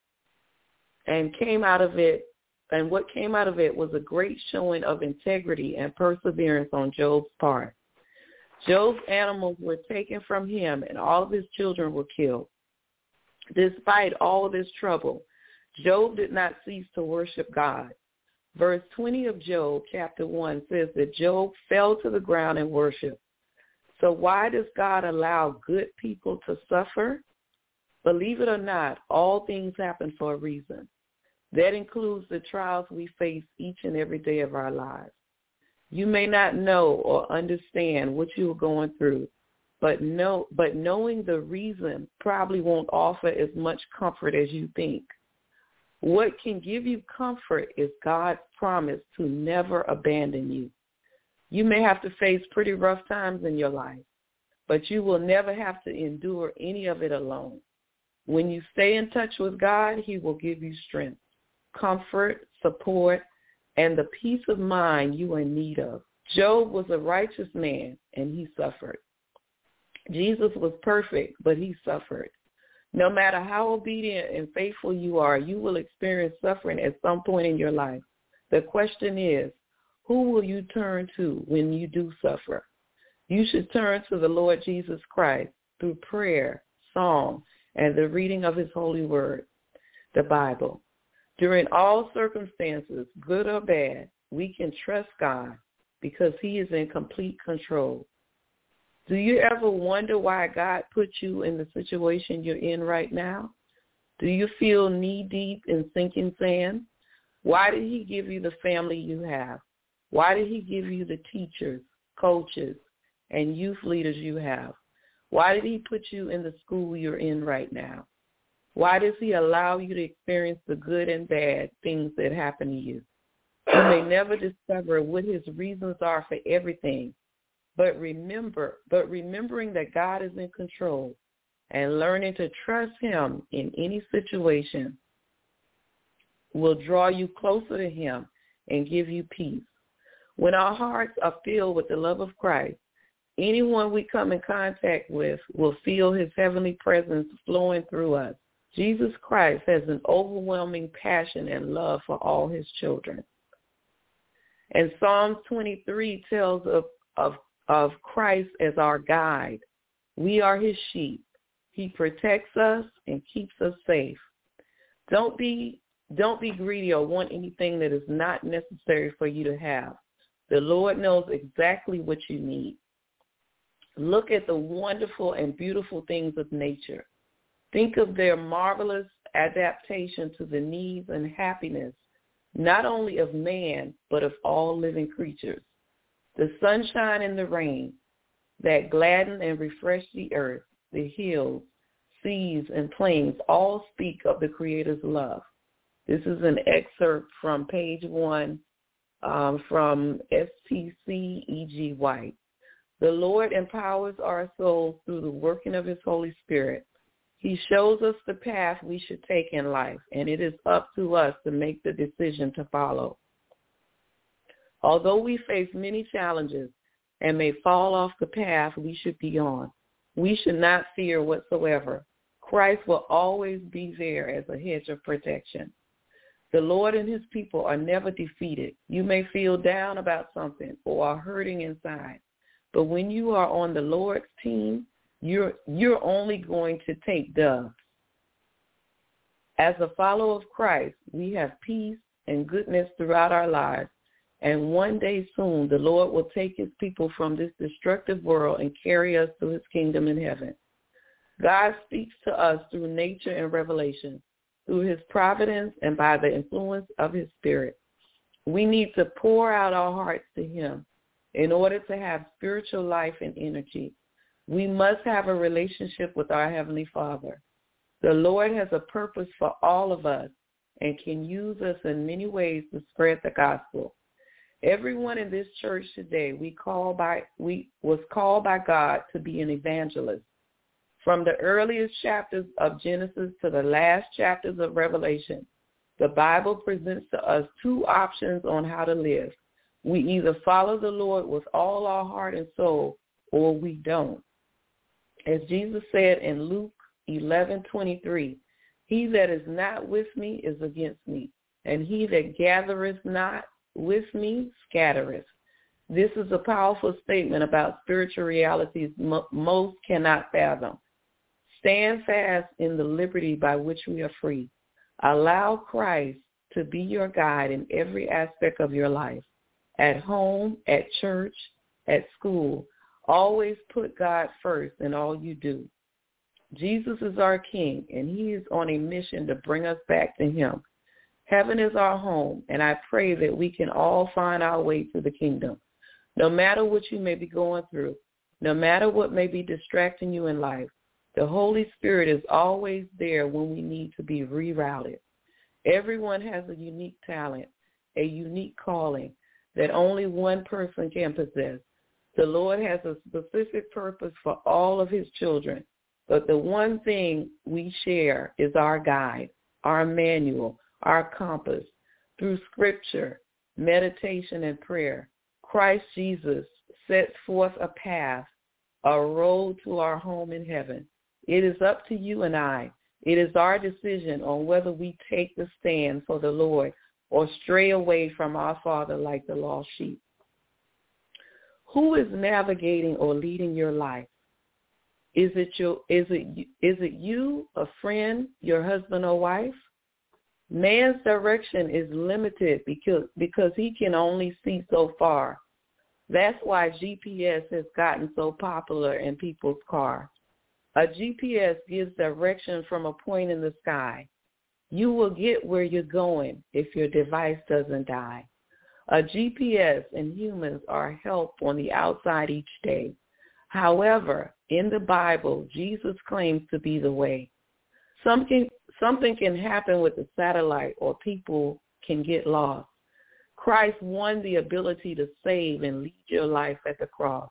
and came out of it, and what came out of it was a great showing of integrity and perseverance on Job's part. Job's animals were taken from him, and all of his children were killed. Despite all this trouble, Job did not cease to worship God. Verse twenty of Job, chapter one, says that Job fell to the ground and worshiped. So why does God allow good people to suffer? Believe it or not, all things happen for a reason. That includes the trials we face each and every day of our lives. You may not know or understand what you are going through, but know, but knowing the reason probably won't offer as much comfort as you think. What can give you comfort is God's promise to never abandon you. You may have to face pretty rough times in your life, but you will never have to endure any of it alone. When you stay in touch with God, he will give you strength, comfort, support, and the peace of mind you are in need of. Job was a righteous man, and he suffered. Jesus was perfect, but he suffered. No matter how obedient and faithful you are, you will experience suffering at some point in your life. The question is, who will you turn to when you do suffer? You should turn to the Lord Jesus Christ through prayer, song, and the reading of his holy word, the Bible. During all circumstances, good or bad, we can trust God because he is in complete control. Do you ever wonder why God put you in the situation you're in right now? Do you feel knee-deep in sinking sand? Why did he give you the family you have? Why did he give you the teachers, coaches, and youth leaders you have? Why did he put you in the school you're in right now? Why does he allow you to experience the good and bad things that happen to you? You may never discover what his reasons are for everything, but remember, but remembering that God is in control and learning to trust him in any situation will draw you closer to him and give you peace. When our hearts are filled with the love of Christ, anyone we come in contact with will feel his heavenly presence flowing through us. Jesus Christ has an overwhelming passion and love for all his children. And Psalms twenty-three tells of, of, of Christ as our guide. We are his sheep. He protects us and keeps us safe. Don't be, don't be greedy or want anything that is not necessary for you to have. The Lord knows exactly what you need. Look at the wonderful and beautiful things of nature. Think of their marvelous adaptation to the needs and happiness, not only of man, but of all living creatures. The sunshine and the rain that gladden and refresh the earth, the hills, seas, and plains all speak of the Creator's love. This is an excerpt from page one um, from S T C E G White. The Lord empowers our souls through the working of his Holy Spirit. He shows us the path we should take in life, and it is up to us to make the decision to follow. Although we face many challenges and may fall off the path we should be on, we should not fear whatsoever. Christ will always be there as a hedge of protection. The Lord and his people are never defeated. You may feel down about something or are hurting inside, but when you are on the Lord's team, You're you're only going to take doves. As a follower of Christ, we have peace and goodness throughout our lives, and one day soon the Lord will take his people from this destructive world and carry us to his kingdom in heaven. God speaks to us through nature and revelation, through his providence and by the influence of his Spirit. We need to pour out our hearts to him in order to have spiritual life and energy. We must have a relationship with our Heavenly Father. The Lord has a purpose for all of us and can use us in many ways to spread the gospel. Everyone in this church today, we call by we was called by God to be an evangelist. From the earliest chapters of Genesis to the last chapters of Revelation, the Bible presents to us two options on how to live. We either follow the Lord with all our heart and soul, or we don't. As Jesus said in Luke eleven twenty-three, he that is not with me is against me, and he that gathereth not with me scattereth. This is a powerful statement about spiritual realities most cannot fathom. Stand fast in the liberty by which we are free. Allow Christ to be your guide in every aspect of your life, at home, at church, at school. Always put God first in all you do. Jesus is our King, and he is on a mission to bring us back to him. Heaven is our home, and I pray that we can all find our way to the kingdom. No matter what you may be going through, no matter what may be distracting you in life, the Holy Spirit is always there when we need to be rerouted. Everyone has a unique talent, a unique calling that only one person can possess. The Lord has a specific purpose for all of his children, but the one thing we share is our guide, our manual, our compass. Through scripture, meditation, and prayer, Christ Jesus sets forth a path, a road to our home in heaven. It is up to you and I. It is our decision on whether we take the stand for the Lord or stray away from our Father like the lost sheep. Who is navigating or leading your life? Is it your is it is it you, a friend, your husband or wife? Man's direction is limited because because he can only see so far. That's why G P S has gotten so popular in people's cars. A G P S gives direction from a point in the sky. You will get where you're going if your device doesn't die. A G P S and humans are help on the outside each day. However, in the Bible, Jesus claims to be the way. Something, something can happen with the satellite or people can get lost. Christ won the ability to save and lead your life at the cross.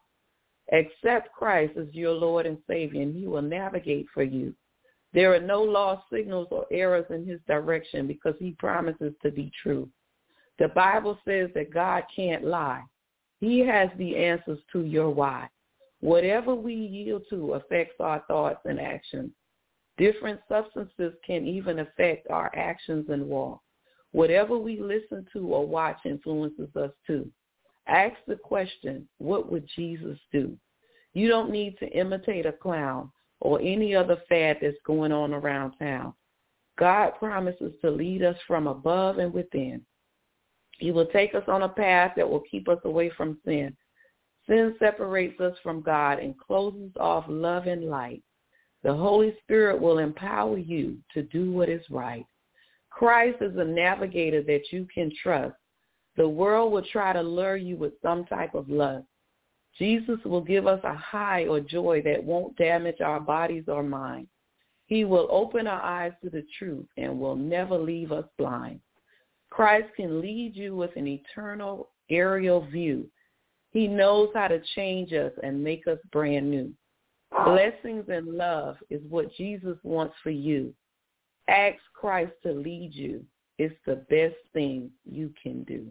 Accept Christ as your Lord and Savior, and he will navigate for you. There are no lost signals or errors in his direction because he promises to be true. The Bible says that God can't lie. He has the answers to your why. Whatever we yield to affects our thoughts and actions. Different substances can even affect our actions and walk. Whatever we listen to or watch influences us too. Ask the question, what would Jesus do? You don't need to imitate a clown or any other fad that's going on around town. God promises to lead us from above and within. He will take us on a path that will keep us away from sin. Sin separates us from God and closes off love and light. The Holy Spirit will empower you to do what is right. Christ is a navigator that you can trust. The world will try to lure you with some type of lust. Jesus will give us a high or joy that won't damage our bodies or minds. He will open our eyes to the truth and will never leave us blind. Christ can lead you with an eternal aerial view. He knows how to change us and make us brand new. Blessings and love is what Jesus wants for you. Ask Christ to lead you. It's the best thing you can do.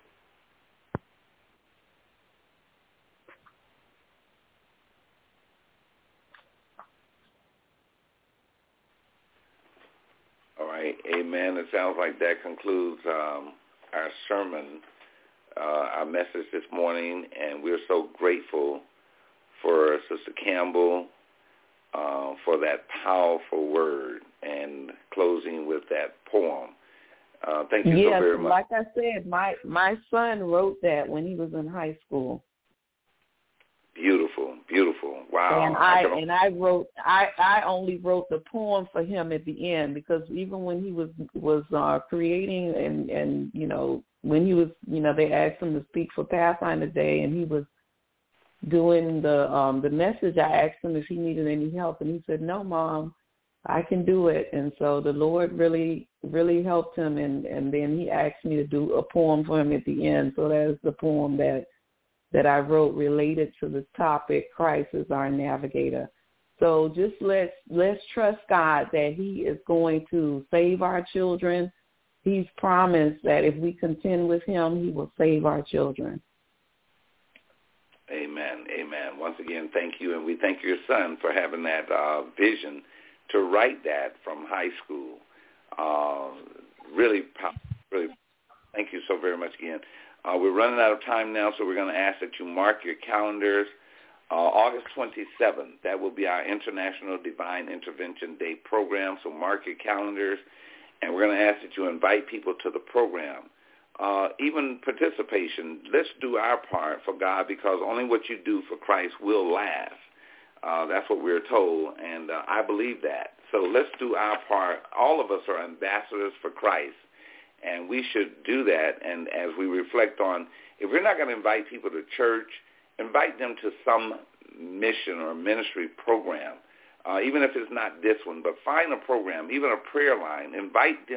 All right, amen. It sounds like that concludes um, our sermon, uh, our message this morning, and we're so grateful for Sister Campbell uh, for that powerful word and closing with that poem. Uh, thank you yes, so very much. Like I said, my, my son wrote that when he was in high school. Beautiful, beautiful. Wow. And I, I and I wrote I, I only wrote the poem for him at the end because even when he was was uh, creating and, and you know when he was you know they asked him to speak for Pathfinder Day and he was doing the um, the message, I asked him if he needed any help and he said, "No, Mom, I can do it." And so the Lord really really helped him and, and then he asked me to do a poem for him at the end. So that's the poem that. that I wrote related to the topic, Christ is our navigator. So just let's, let's trust God that he is going to save our children. He's promised that if we contend with him, he will save our children. Amen, amen. Once again, thank you, and we thank your son for having that uh, vision to write that from high school. Uh, really, really, thank you so very much again. Uh, we're running out of time now, so we're going to ask that you mark your calendars. Uh, August twenty-seventh, that will be our International Divine Intervention Day program, so mark your calendars. And we're going to ask that you invite people to the program. Uh, even participation, let's do our part for God because only what you do for Christ will last. Uh, that's what we're told, and uh, I believe that. So let's do our part. All of us are ambassadors for Christ. And we should do that. And as we reflect on, if we're not going to invite people to church, invite them to some mission or ministry program, uh, even if it's not this one. But find a program, even a prayer line. Invite them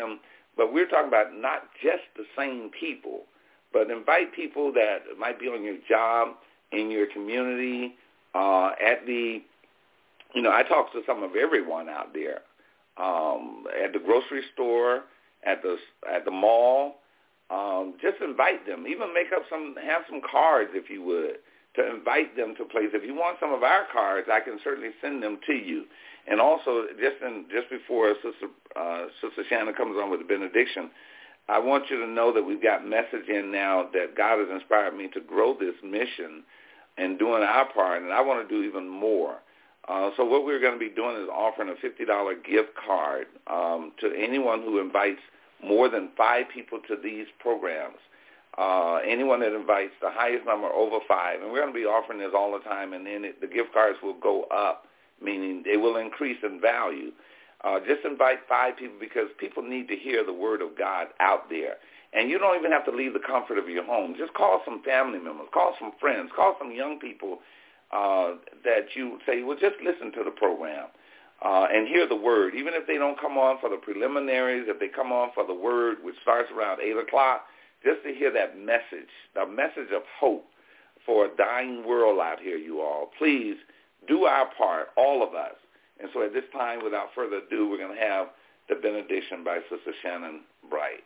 But we're talking about not just the same people, but invite people that might be on your job, in your community, uh, at the, you know, I talk to some of everyone out there, um, at the grocery store, at the at the mall. Um, just invite them. Even make up some, have some cards if you would, to invite them to places. If you want some of our cards, I can certainly send them to you. And also, just in, just before Sister uh, Sister Shannon comes on with the benediction, I want you to know that we've got message in now that God has inspired me to grow this mission and doing our part, and I want to do even more. Uh, so what we're going to be doing is offering a fifty dollars gift card um, to anyone who invites more than five people to these programs. Uh, anyone that invites the highest number over five, and we're going to be offering this all the time, and then it, the gift cards will go up, meaning they will increase in value. Uh, just invite five people because people need to hear the word of God out there. And you don't even have to leave the comfort of your home. Just call some family members, call some friends, call some young people uh, that you say, well, just listen to the program. Uh, and hear the word, even if they don't come on for the preliminaries, if they come on for the word, which starts around eight o'clock, just to hear that message, the message of hope for a dying world out here, you all. Please do our part, all of us. And so at this time, without further ado, we're going to have the benediction by Sister Shannon Bright.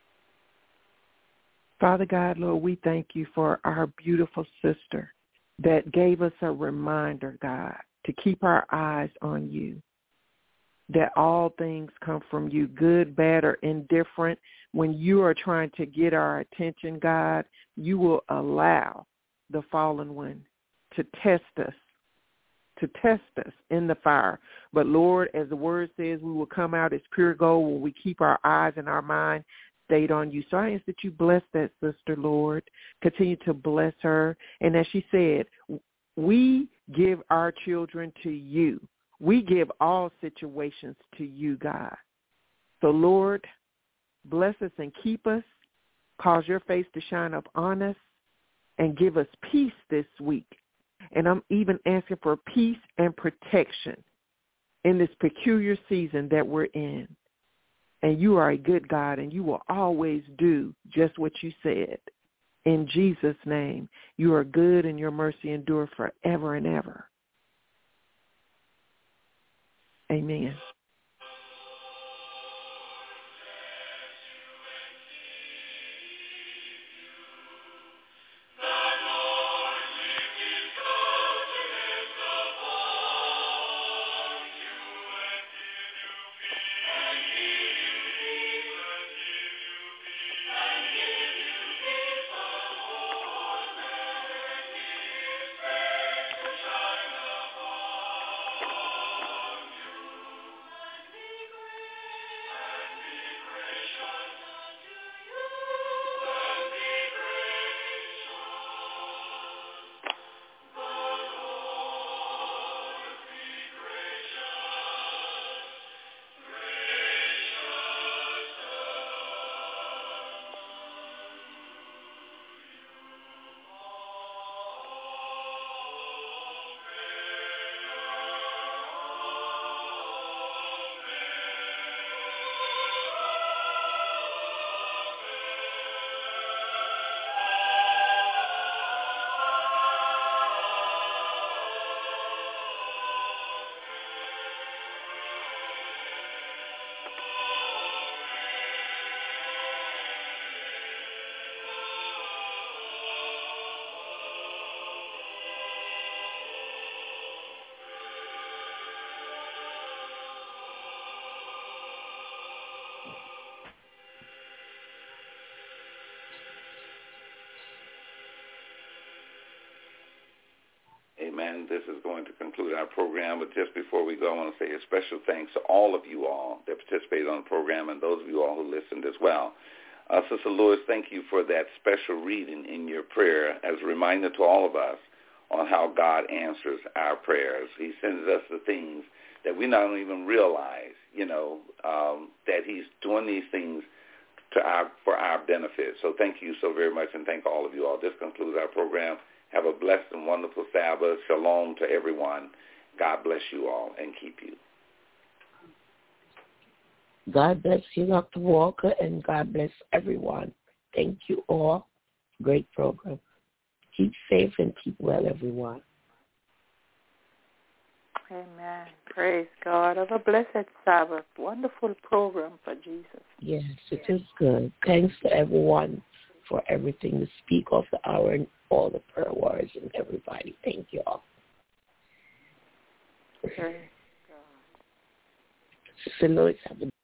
Father God, Lord, we thank you for our beautiful sister that gave us a reminder, God, to keep our eyes on you, that all things come from you, good, bad, or indifferent. When you are trying to get our attention, God, you will allow the fallen one to test us, to test us in the fire. But, Lord, as the word says, we will come out as pure gold when we keep our eyes and our mind stayed on you. So I ask that you bless that sister, Lord. Continue to bless her. And as she said, we give our children to you. We give all situations to you, God. So, Lord, bless us and keep us. Cause your face to shine up on us and give us peace this week. And I'm even asking for peace and protection in this peculiar season that we're in. And you are a good God, and you will always do just what you said. In Jesus' name, you are good and your mercy endure forever and ever. Amen. Amen. This is going to conclude our program, but just before we go, I want to say a special thanks to all of you all that participated on the program and those of you all who listened as well. Uh, Sister Lewis, thank you for that special reading in your prayer as a reminder to all of us on how God answers our prayers. He sends us the things that we don't even realize, you know, um, that he's doing these things to our, for our benefit. So thank you so very much, and thank all of you all. This concludes our program. Have a blessed and wonderful Sabbath. Shalom to everyone. God bless you all and keep you. God bless you, Doctor Walker, and God bless everyone. Thank you all. Great program. Keep safe and keep well, everyone. Amen. Praise God. Have a blessed Sabbath. Wonderful program for Jesus. Yes, it is good. Thanks to everyone for everything, the speak of the hour and all the prayer words and everybody. Thank you all. Praise God. Sister Lois, have a